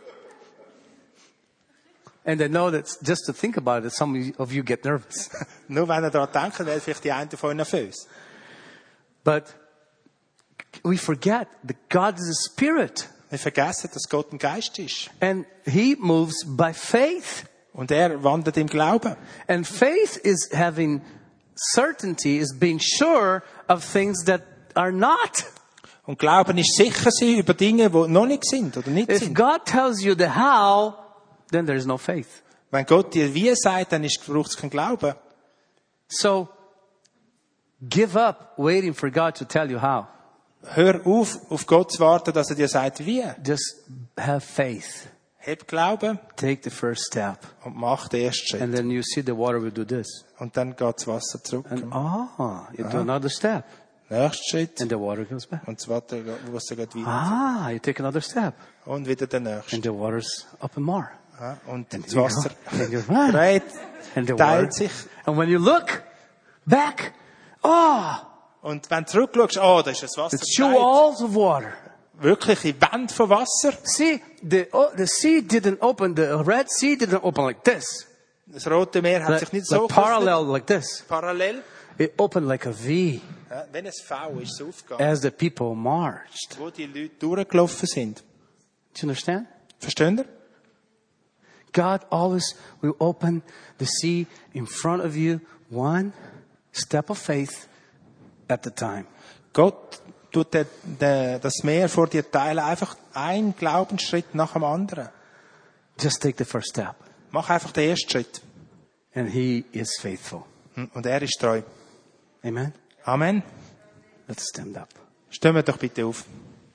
B: And I know that just to think about it, some of you get nervous.
C: Nur wenn ihr daran denkt, wäre vielleicht die eine von euch nervös.
B: But we forget that God is a spirit.
C: Wir vergessen, dass Gott ein Geist ist.
B: And He moves by faith.
C: Und er wandert im Glauben.
B: And faith is having certainty, is being sure of things that are not.
C: Und Glauben ist sicher sein über Dinge, die noch nicht sind oder nicht
B: If
C: sind.
B: God tells you the how, then there's no faith.
C: Wenn Gott dir wie sagt, dann braucht es keinen Glauben.
B: So, give up waiting for God to tell you how.
C: Hör auf Gott zu warten, dass er dir sagt, wie.
B: Just have faith.
C: Hab Glauben
B: Take the first step.
C: und mach den ersten Schritt.
B: And then you see the water will do this.
C: Und dann geht das Wasser zurück.
B: And you do another step.
C: Nächster Schritt.
B: And the water goes back.
C: Und das Wasser geht weiter.
B: You take another step.
C: Und wieder der nächste.
B: And the water's up and more.
C: Ja, und
B: And
C: das Wasser
B: and goes back.
C: dreht,
B: And the water.
C: teilt sich.
B: And when you look back,
C: Und wenn du zurückschaust, da ist das Wasser
B: it's two
C: geteilt.
B: walls of water.
C: Wirkliche Wände von Wasser.
B: See, the sea didn't open, the Red Sea didn't open like this.
C: Das Rote Meer hat sich nicht so
B: Like parallel like this.
C: Parallel.
B: It opened like a V
C: Ja, wenn es V ist, so aufgegangen,
B: as the people marched.
C: wo die Leute durchgelaufen sind.
B: Do you understand?
C: Versteht ihr?
B: God always will open the sea in front of you, one step of faith at a time.
C: Gott tut das Meer vor dir teilen, einfach ein Glaubensschritt nach dem anderen.
B: Just take the first step.
C: Mach einfach den ersten Schritt.
B: And He is faithful.
C: Und er ist treu.
B: Amen?
C: Amen.
B: Let's stand up.
C: Stehen wir doch bitte auf.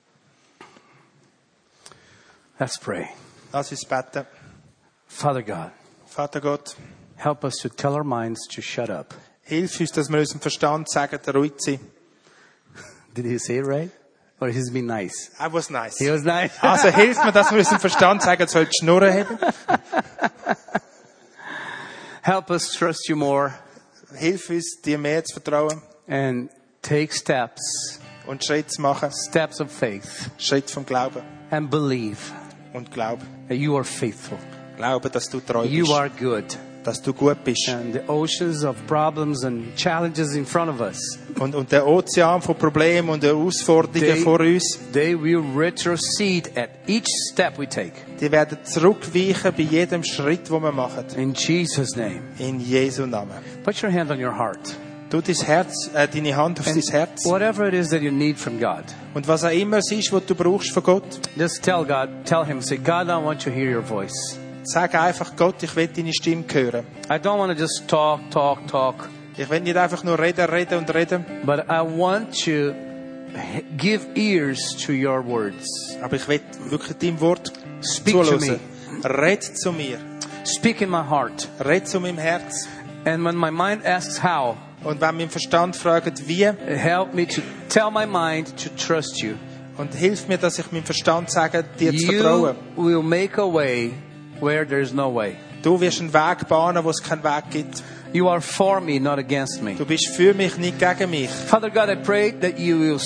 B: Let's pray.
C: Lass uns beten.
B: Father God,
C: Vater Gott,
B: help us to tell our minds to shut up.
C: hilf uns, dass wir unserem Verstand sagen, ruhig zu sein.
B: Did he say it right? Or he's been nice?
C: That was nice.
B: He was nice.
C: Also hilf mir, dass wir unserem Verstand sagen, soll die Schnurren haben.
B: Help us trust you more
C: Hilf uns, dir mehr zu vertrauen
B: and take steps,
C: und Schritt zu machen.
B: steps of faith,
C: Schritt vom Glauben
B: and believe
C: und Glauben.
B: that you are faithful.
C: Glauben, dass du treu
B: You
C: bist,
B: are good.
C: dass du gut bist.
B: And the oceans of problems and challenges in front of us,
C: Und der Ozean von Problemen und Herausforderungen vor uns,
B: they will retrocede at each step we take.
C: die werden zurückweichen bei jedem Schritt, den wir machen.
B: In Jesus' name.
C: In Jesu Namen.
B: Put your hand on your heart.
C: Tu deine Hand auf dein Herz.
B: Whatever it is that you need from God,
C: Und was auch immer es ist, was du brauchst von Gott,
B: just tell Him, say, God, I want to hear your voice.
C: sag einfach, Gott, ich will deine Stimme hören.
B: I don't want to just talk.
C: Ich will nicht einfach nur reden,
B: But I want to give ears to your words.
C: aber ich will wirklich deinem Wort
B: Speak to
C: zuhören. Red zu mir.
B: Speak in my heart.
C: Red zu meinem Herz.
B: And when my mind asks how,
C: Und wenn mein Verstand fragt, wie,
B: help me to tell my mind to trust you.
C: und hilf mir, dass ich meinem Verstand sage, dir zu
B: You
C: vertrauen.
B: will make a way where there is no way.
C: Du wirst einen Weg bahnen, wo es keinen Weg gibt.
B: You are for me, not against me.
C: Du bist für mich, nicht gegen mich.
B: Father God, I pray that you will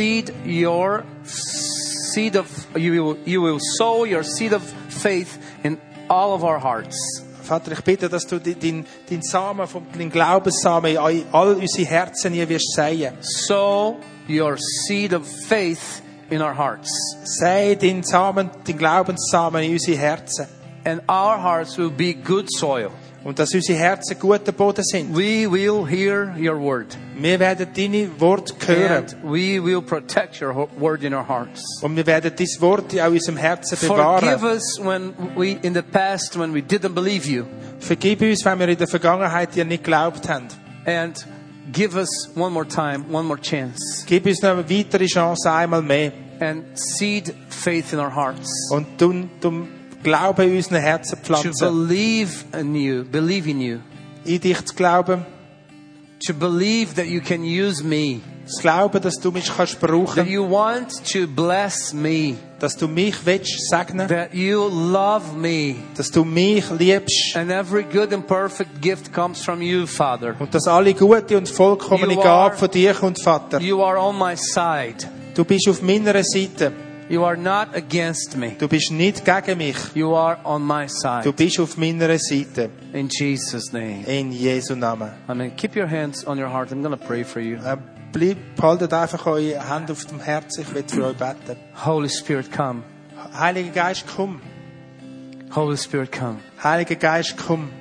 B: you will sow your seed of faith in all of our hearts.
C: Vater, ich bitte, dass du deinen Samen, deinen Glaubenssamen in all unsere Herzen hier wirst säen.
B: Sow your seed of faith in our hearts.
C: Säe deinen Glaubenssamen in unsere Herzen.
B: And our hearts will be good soil.
C: Und dass unsere Herzen guter Boden sind.
B: We will hear your word.
C: Wir werden deine Worte hören.
B: And we will protect your word in our hearts.
C: Und wir werden dein Wort in unserem Herzen
B: Forgive
C: bewahren.
B: us when we didn't believe you.
C: Vergib uns, wenn wir in der Vergangenheit dir nicht geglaubt haben.
B: And give us one more chance.
C: Gib uns noch eine weitere Chance, einmal mehr.
B: And seed faith in our hearts.
C: Und du Glauben in unseren Herzen
B: To
C: pflanzen.
B: believe in you.
C: In dich zu glauben.
B: To believe that you can use me.
C: Zu glauben, dass du mich kannst
B: That
C: brauchen.
B: you want to bless me.
C: Dass du mich willst segnen.
B: That you love me.
C: Dass du mich liebst.
B: And every good and perfect gift comes from you, Father.
C: Und dass alle gute und vollkommene
B: You
C: Gabe
B: are-
C: von dir kommt, Vater.
B: You are on my side.
C: Du bist auf meiner Seite.
B: You are not against me.
C: Du bist nicht gegen mich.
B: You are on my
C: Du
B: side.
C: bist auf meiner Seite.
B: In Jesus' name.
C: In Jesu Namen.
B: Amen. Keep your hands on your heart. I'm going to pray for you.
C: Behaltet einfach eure Hände auf dem Herzen. Ich will für euch beten.
B: Holy Spirit, come.
C: Heiliger Geist, komm.
B: Holy Spirit, come.
C: Heiliger Geist, komm.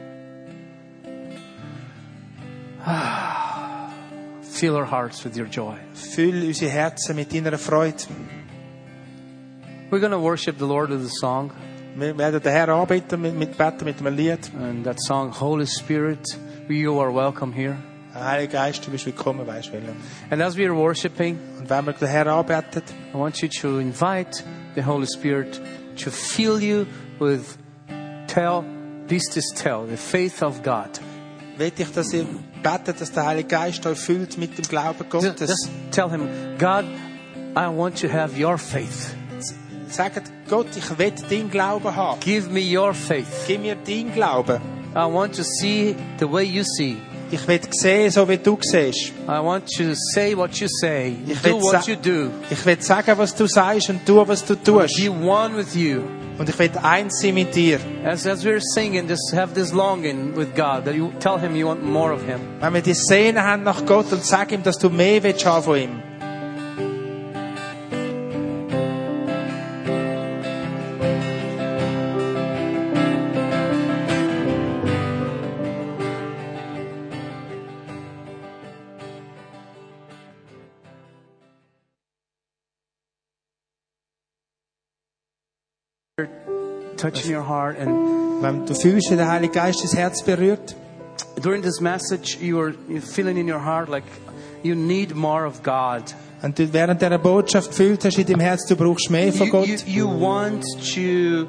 B: Fill our hearts with your joy.
C: Füll unsere Herzen mit deiner Freude.
B: We're going to worship the Lord with a song.
C: Wir werden den Herrn anbeten, beten mit einem Lied.
B: And that song, Holy Spirit, you are welcome here.
C: Heiliger Geist, du bist willkommen, weißt du.
B: And as we are worshiping,
C: Und wenn wir den Herrn anbeten,
B: I want you to invite the Holy Spirit to fill you with the faith of God.
C: will ich, dass ihr betet, dass der Heilige Geist euch füllt mit dem Glauben Gottes.
B: Just tell him, God, I want to have your faith.
C: Sagt Gott, ich will deinen Glauben haben.
B: Give me your faith.
C: Gib mir deinen Glauben.
B: I want to see the way you see.
C: Ich will sehen, so wie du siehst.
B: I want to say what you say.
C: Ich
B: Do
C: will
B: what you do.
C: Ich will sagen, was du sagst und tun, was du tust.
B: Be one with you.
C: Und ich will eins sein mit dir.
B: As we're singing, just have this longing with God that you tell him you want more of him.
C: Wenn wir die Sehne haben nach Gott und sag ihm, dass du mehr willst haben von ihm.
B: Touching your heart, and
C: Wenn du fühlst, wie der Heilige Geist dein Herz berührt,
B: during this message, you're feeling in your heart like you need more of God.
C: und du während dieser Botschaft fühlst, hast in deinem Herz, du brauchst mehr von Gott.
B: You want to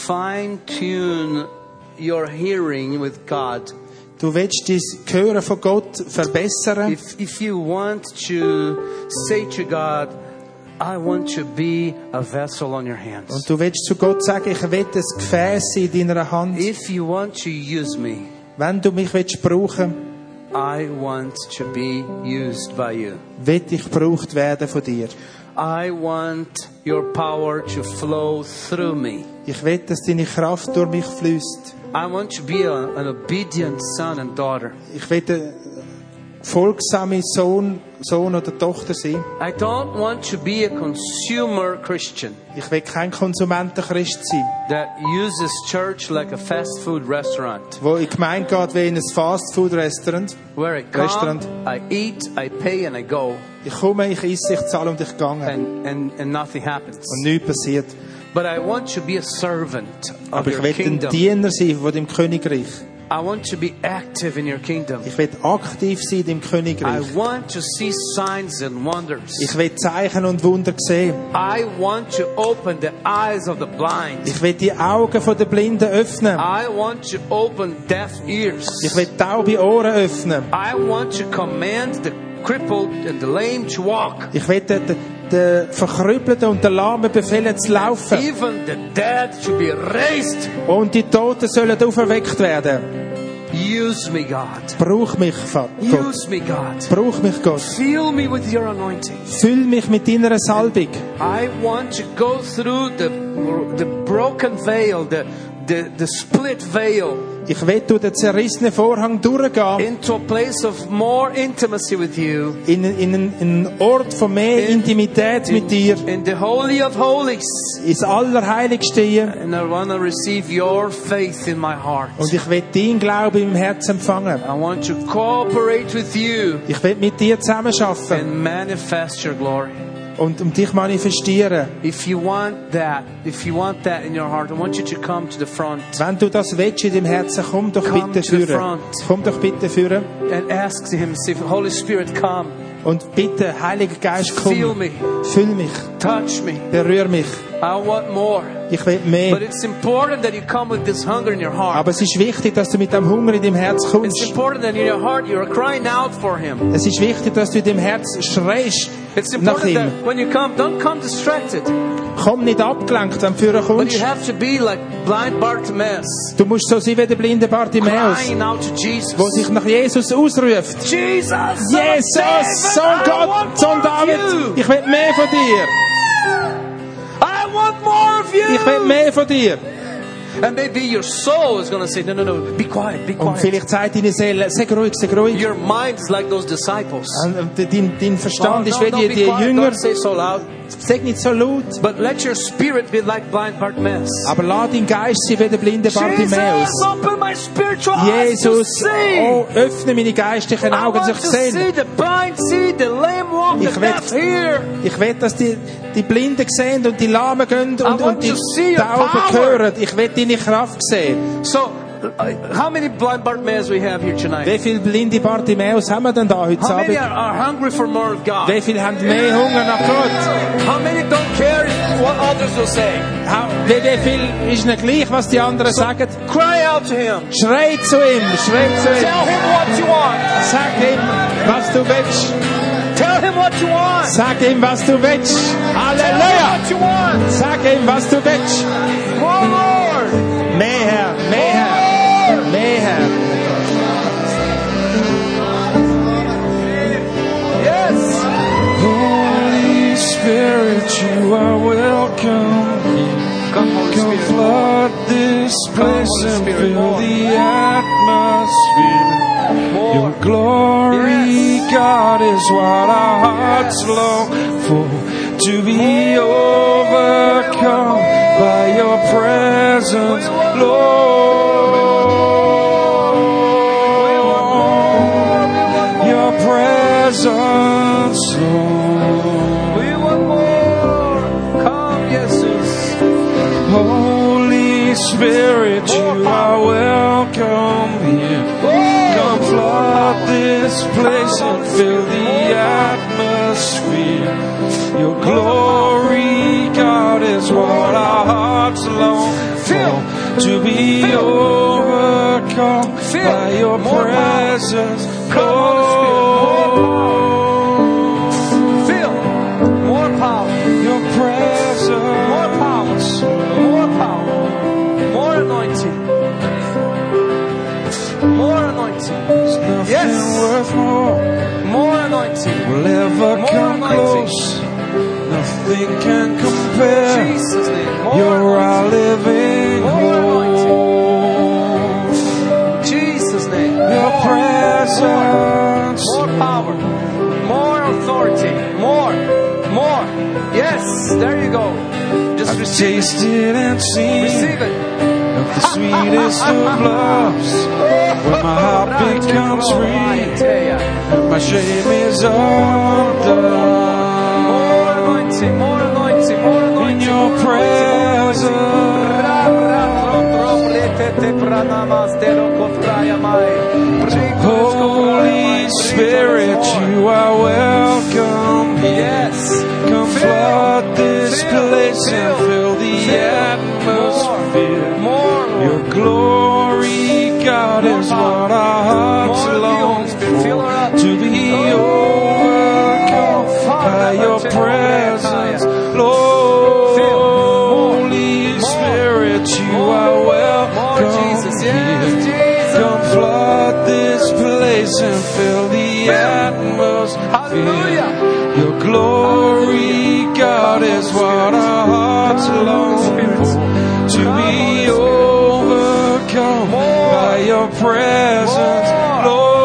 B: fine-tune your hearing with God.
C: Du willst dein Hören von Gott verbessern.
B: If you want to say to God, I want to be a vessel on your hands.
C: Und du willst zu Gott sagen, ich will ein Gefäß in deiner Hand.
B: If you want to use me,
C: Wenn du mich willst brauchen,
B: I want to be used by you.
C: will ich gebraucht werden von dir.
B: I want your power to flow through me.
C: Ich will, dass deine Kraft durch mich fließt.
B: I want to be an obedient son and daughter.
C: Ich will ein folgsamer Sohn oder Tochter sein.
B: I don't want to be a consumer Christian
C: Ich will kein Konsumentenchrist sein,
B: that uses church like a fast food restaurant,
C: wo in die Gemeinde geht wie in ein Fast-Food-Restaurant.
B: where I come,
C: Restaurant.
B: I eat, I pay, and I go,
C: Ich komme, ich esse, ich zahle und ich gehe.
B: and nothing happens.
C: Und nichts passiert.
B: But I want to be a servant of
C: Aber ich
B: your
C: will ein
B: kingdom.
C: Diener sein von dem Königreich.
B: I want to be active in your kingdom.
C: Ich will aktiv sein in dem
B: I
C: Königreich.
B: want to see signs and wonders.
C: Ich will Zeichen und Wunder sehen.
B: I want to open the eyes of the blind.
C: Ich will die Augen der Blinden öffnen.
B: I want to open deaf ears.
C: Ich will taube Ohren öffnen.
B: I want to command the crippled and the lame to walk.
C: Ich will den Verkrüppelten und den Lahmen befehlen zu laufen.
B: Even the dead to be raised.
C: Und die Toten sollen auferweckt werden.
B: Use me, God.
C: Brauch mich, Gott.
B: Use me, God.
C: Brauch mich, Gott.
B: Fill me with your anointing.
C: Füll mich mit deiner Salbung.
B: I want to go through the broken veil, the split veil,
C: Ich will durch den zerrissenen Vorhang durchgehen.
B: into a place of more intimacy with you.
C: In einen Ort von mehr Intimität mit dir.
B: In the Holy of Holies.
C: Ins Allerheiligste hier.
B: And I want to receive your faith in my heart.
C: Und ich will dein Glauben im Herzen empfangen.
B: I want to cooperate with you
C: Ich will mit dir zusammenarbeiten
B: and manifest your glory.
C: und dich manifestieren.
B: If you want that in your heart, I want you to come to the front
C: Wenn du das willst in deinem Herzen, komm doch
B: Come
C: bitte
B: to the
C: führen.
B: front.
C: Komm doch bitte führen.
B: and ask Him, say, Holy Spirit, come,
C: Und bitte, Heiliger Geist, komm.
B: Fill me.
C: Füll mich.
B: touch me.
C: Berühr mich.
B: I want more.
C: Ich will
B: But
C: mehr.
B: it's important that you come with this hunger in your heart.
C: Aber es ist wichtig, dass du mit dem Hunger in deinem Herz
B: It's
C: kommst.
B: important that in your heart you are crying out for Him.
C: Es ist wichtig, dass du in deinem Herz schreist
B: It's
C: nach
B: important
C: ihm.
B: that when you come, don't come distracted.
C: Komm nicht abgelenkt, wenn du führen
B: But you
C: kommst.
B: have to be like blind Bartimaeus,
C: Du musst so sein wie der blinde Bartimäus,
B: crying out to Jesus.
C: der sich nach Jesus ausruft.
B: Jesus,
C: Jesus, Sohn Gott, Sohn David, ich will mehr von dir.
B: I want more of you.
C: Ich will mehr von dir.
B: And maybe your soul is going to say, no, be quiet, be
C: Und
B: quiet.
C: vielleicht sagt deine Seele, sei ruhig, sei ruhig.
B: Your mind is like those disciples.
C: Und dein Verstand ist
B: no,
C: wie
B: don't be
C: die
B: quiet,
C: Jünger.
B: don't say so loud.
C: Sag nicht so laut.
B: But let your spirit be like blind Bartimaeus.
C: Aber lass dein Geist sein wie der blinde Bartimäus.
B: Jesus, open my spiritual eyes to
C: Jesus,
B: see.
C: oh, öffne meine geistlichen
B: I
C: Augen,
B: want
C: dass
B: to
C: ich
B: see
C: sehe.
B: the blind see, the lame walk, the
C: Ich will-
B: deaf hear.
C: Ich will, dass die Blinden sehen und die Lahmen gehen
B: I want
C: und die
B: to see your
C: Tauben
B: power.
C: hören. Ich will deine Kraft sehen.
B: So How many blind Bartimaeus we have here tonight?
C: Wie viele blinde Bartimäus haben wir denn da heute
B: How many
C: Abend?
B: are hungry for more of God?
C: Wie viele haben mehr Hunger nach Gott?
B: How many don't care what others will say?
C: Wie viel ist nicht gleich, was die anderen sagen?
B: Cry out to Him.
C: Schrei zu ihm, schrei zu ihm.
B: Tell Him what you want.
C: Sag ihm, was du willst.
B: Tell Him what you want.
C: Sag ihm, was du willst.
B: Tell Him
C: Halleluja!
B: what you want.
C: Sag ihm, was du willst.
B: More Lord.
C: Mehr Herr, mehr Herr, mehr Herr.
B: Yes.
D: Holy Spirit, you are welcome here.
B: Come, Holy
D: Come
B: Spirit.
D: flood this place
B: Holy
D: and
B: Spirit,
D: fill
B: more.
D: the atmosphere.
B: More.
D: Your glory,
B: Yes.
D: God, is what our hearts long for. To be overcome by your presence, Lord. Your presence, Lord.
B: We want more. Come, Jesus.
D: Holy Spirit, you are welcome here. Come flood this place and fill the atmosphere. Your glory, God, is what our hearts long for. To be overcome by your presence, Lord.
B: Feel more power.
D: Your presence,
B: More power. More power. More anointing. More anointing.
D: nothing
B: Yes.
D: worth more
B: More anointing.
D: will ever
B: More
D: come
B: anointing.
D: close. Nothing can compare.
B: Jesus' name. More
D: You're our
B: anointing.
D: living
B: More anointing.
D: hope.
B: Jesus' name.
D: Your presence,
B: More power. More authority. More. More. Yes. There you go. Just
D: I've
B: receive it.
D: tasted and seen
B: Receive it.
D: of the sweetest of loves, when my heart becomes free and my shame is undone.
B: More anointing. More anointing. More
D: In
B: anointing.
D: your
B: more anointing.
D: Holy Spirit, you are welcome here.
B: Yes.
D: Come flood this
B: Fill,
D: place and
B: fill,
D: fill the atmosphere.
B: More.
D: Your glory, God, is what our hearts
B: More of you,
D: long
B: Holy Spirit. Fill her up.
D: for. To be overcome by your presence, Lord. Holy Spirit, you are
B: More
D: welcome
B: Jesus. Yes,
D: here.
B: Jesus.
D: Come flood this place and fill the atmosphere.
B: Hallelujah.
D: Your glory, God, is what our hearts long for. To be overcome by your presence, Lord.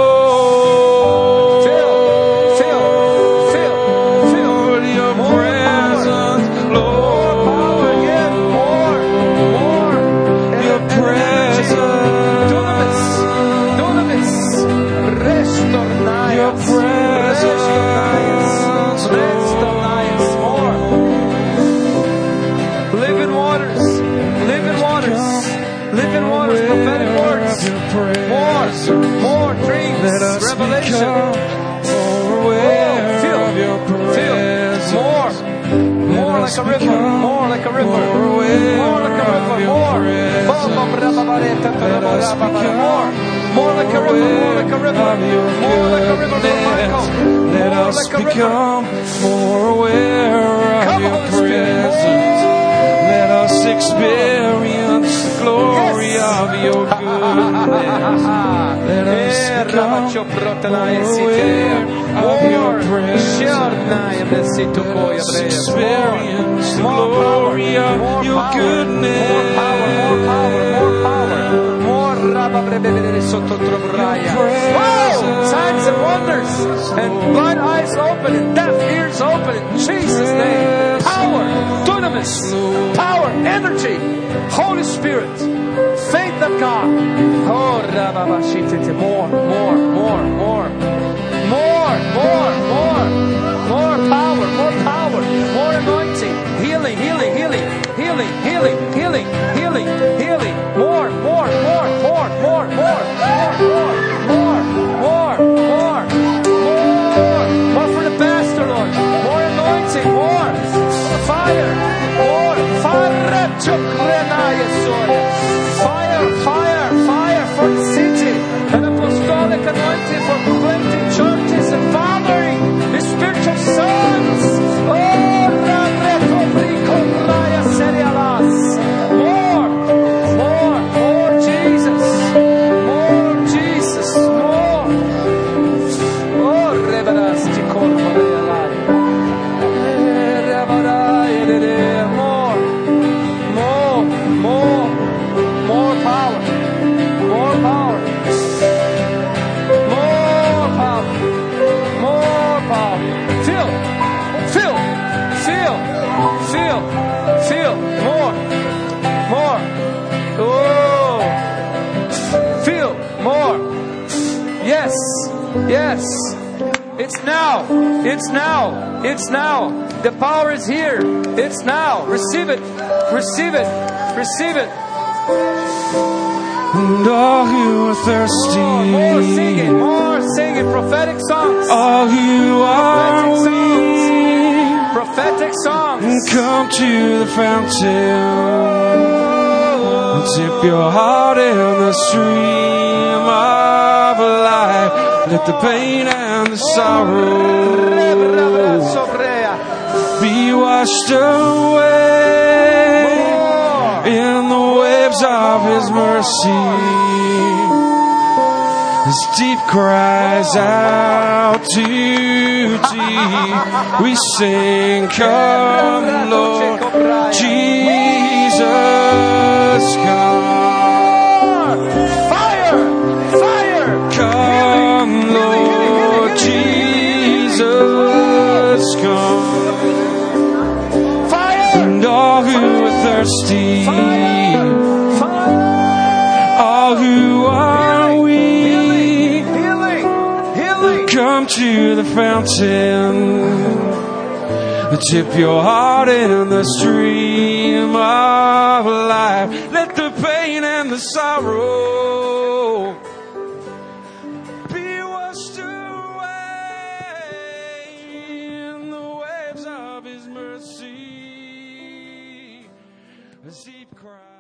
B: Fill.
D: Your
B: More
D: presence,
B: More power
D: Lord.
B: again. More.
D: Your presence,
B: Dunamis. Restornias.
D: your presence,
B: Restornias. More. Living waters. Living waters. Living waters. Prophetic words. More dreams.
D: Let us
B: Revelation.
D: become more aware
B: Feel.
D: of your presence.
B: More like a river. More like a river.
D: More aware
B: More like a
D: of
B: river.
D: your
B: More.
D: presence. Let us become
B: More like a river. More like a river.
D: of your
B: More like a river.
D: goodness. Let
B: More
D: us
B: like a river.
D: become more aware of
B: Come,
D: your
B: Holy Spirit.
D: presence. Let us experience the glory
B: Yes.
D: of your goodness. Let us become more aware of your presence. Experience the glory of your goodness.
B: Signs and wonders, and blind eyes open, and deaf ears open in Jesus' name. Power, dunamis, power, energy, Holy Spirit, faith of God. Oh, rababashitete, more power, more anointing, healing, more. you for planting churches and fathering the spiritual sons. Oh, more Jesus. More Jesus. More. Oh, reverasti corporeala. More power. More power. More power. More power. Feel. More. Oh. Feel more. Yes. It's now. The power is here. It's now. Receive it.
D: And all who are thirsty,
B: more singing, prophetic songs.
D: all who are weak,
B: Prophetic songs.
D: come to the fountain and dip your heart in the stream of life. Let the pain and the sorrow be washed away in the waves of His mercy. As deep cries out to deep, we sing, come Lord Jesus, come.
B: Fire!
D: Come Lord Jesus, come. And all who are thirsty, all who are weak, come to the fountain. Dip your heart in the stream of life. Let the pain and the sorrow be washed away in the waves of His mercy. As deep cry.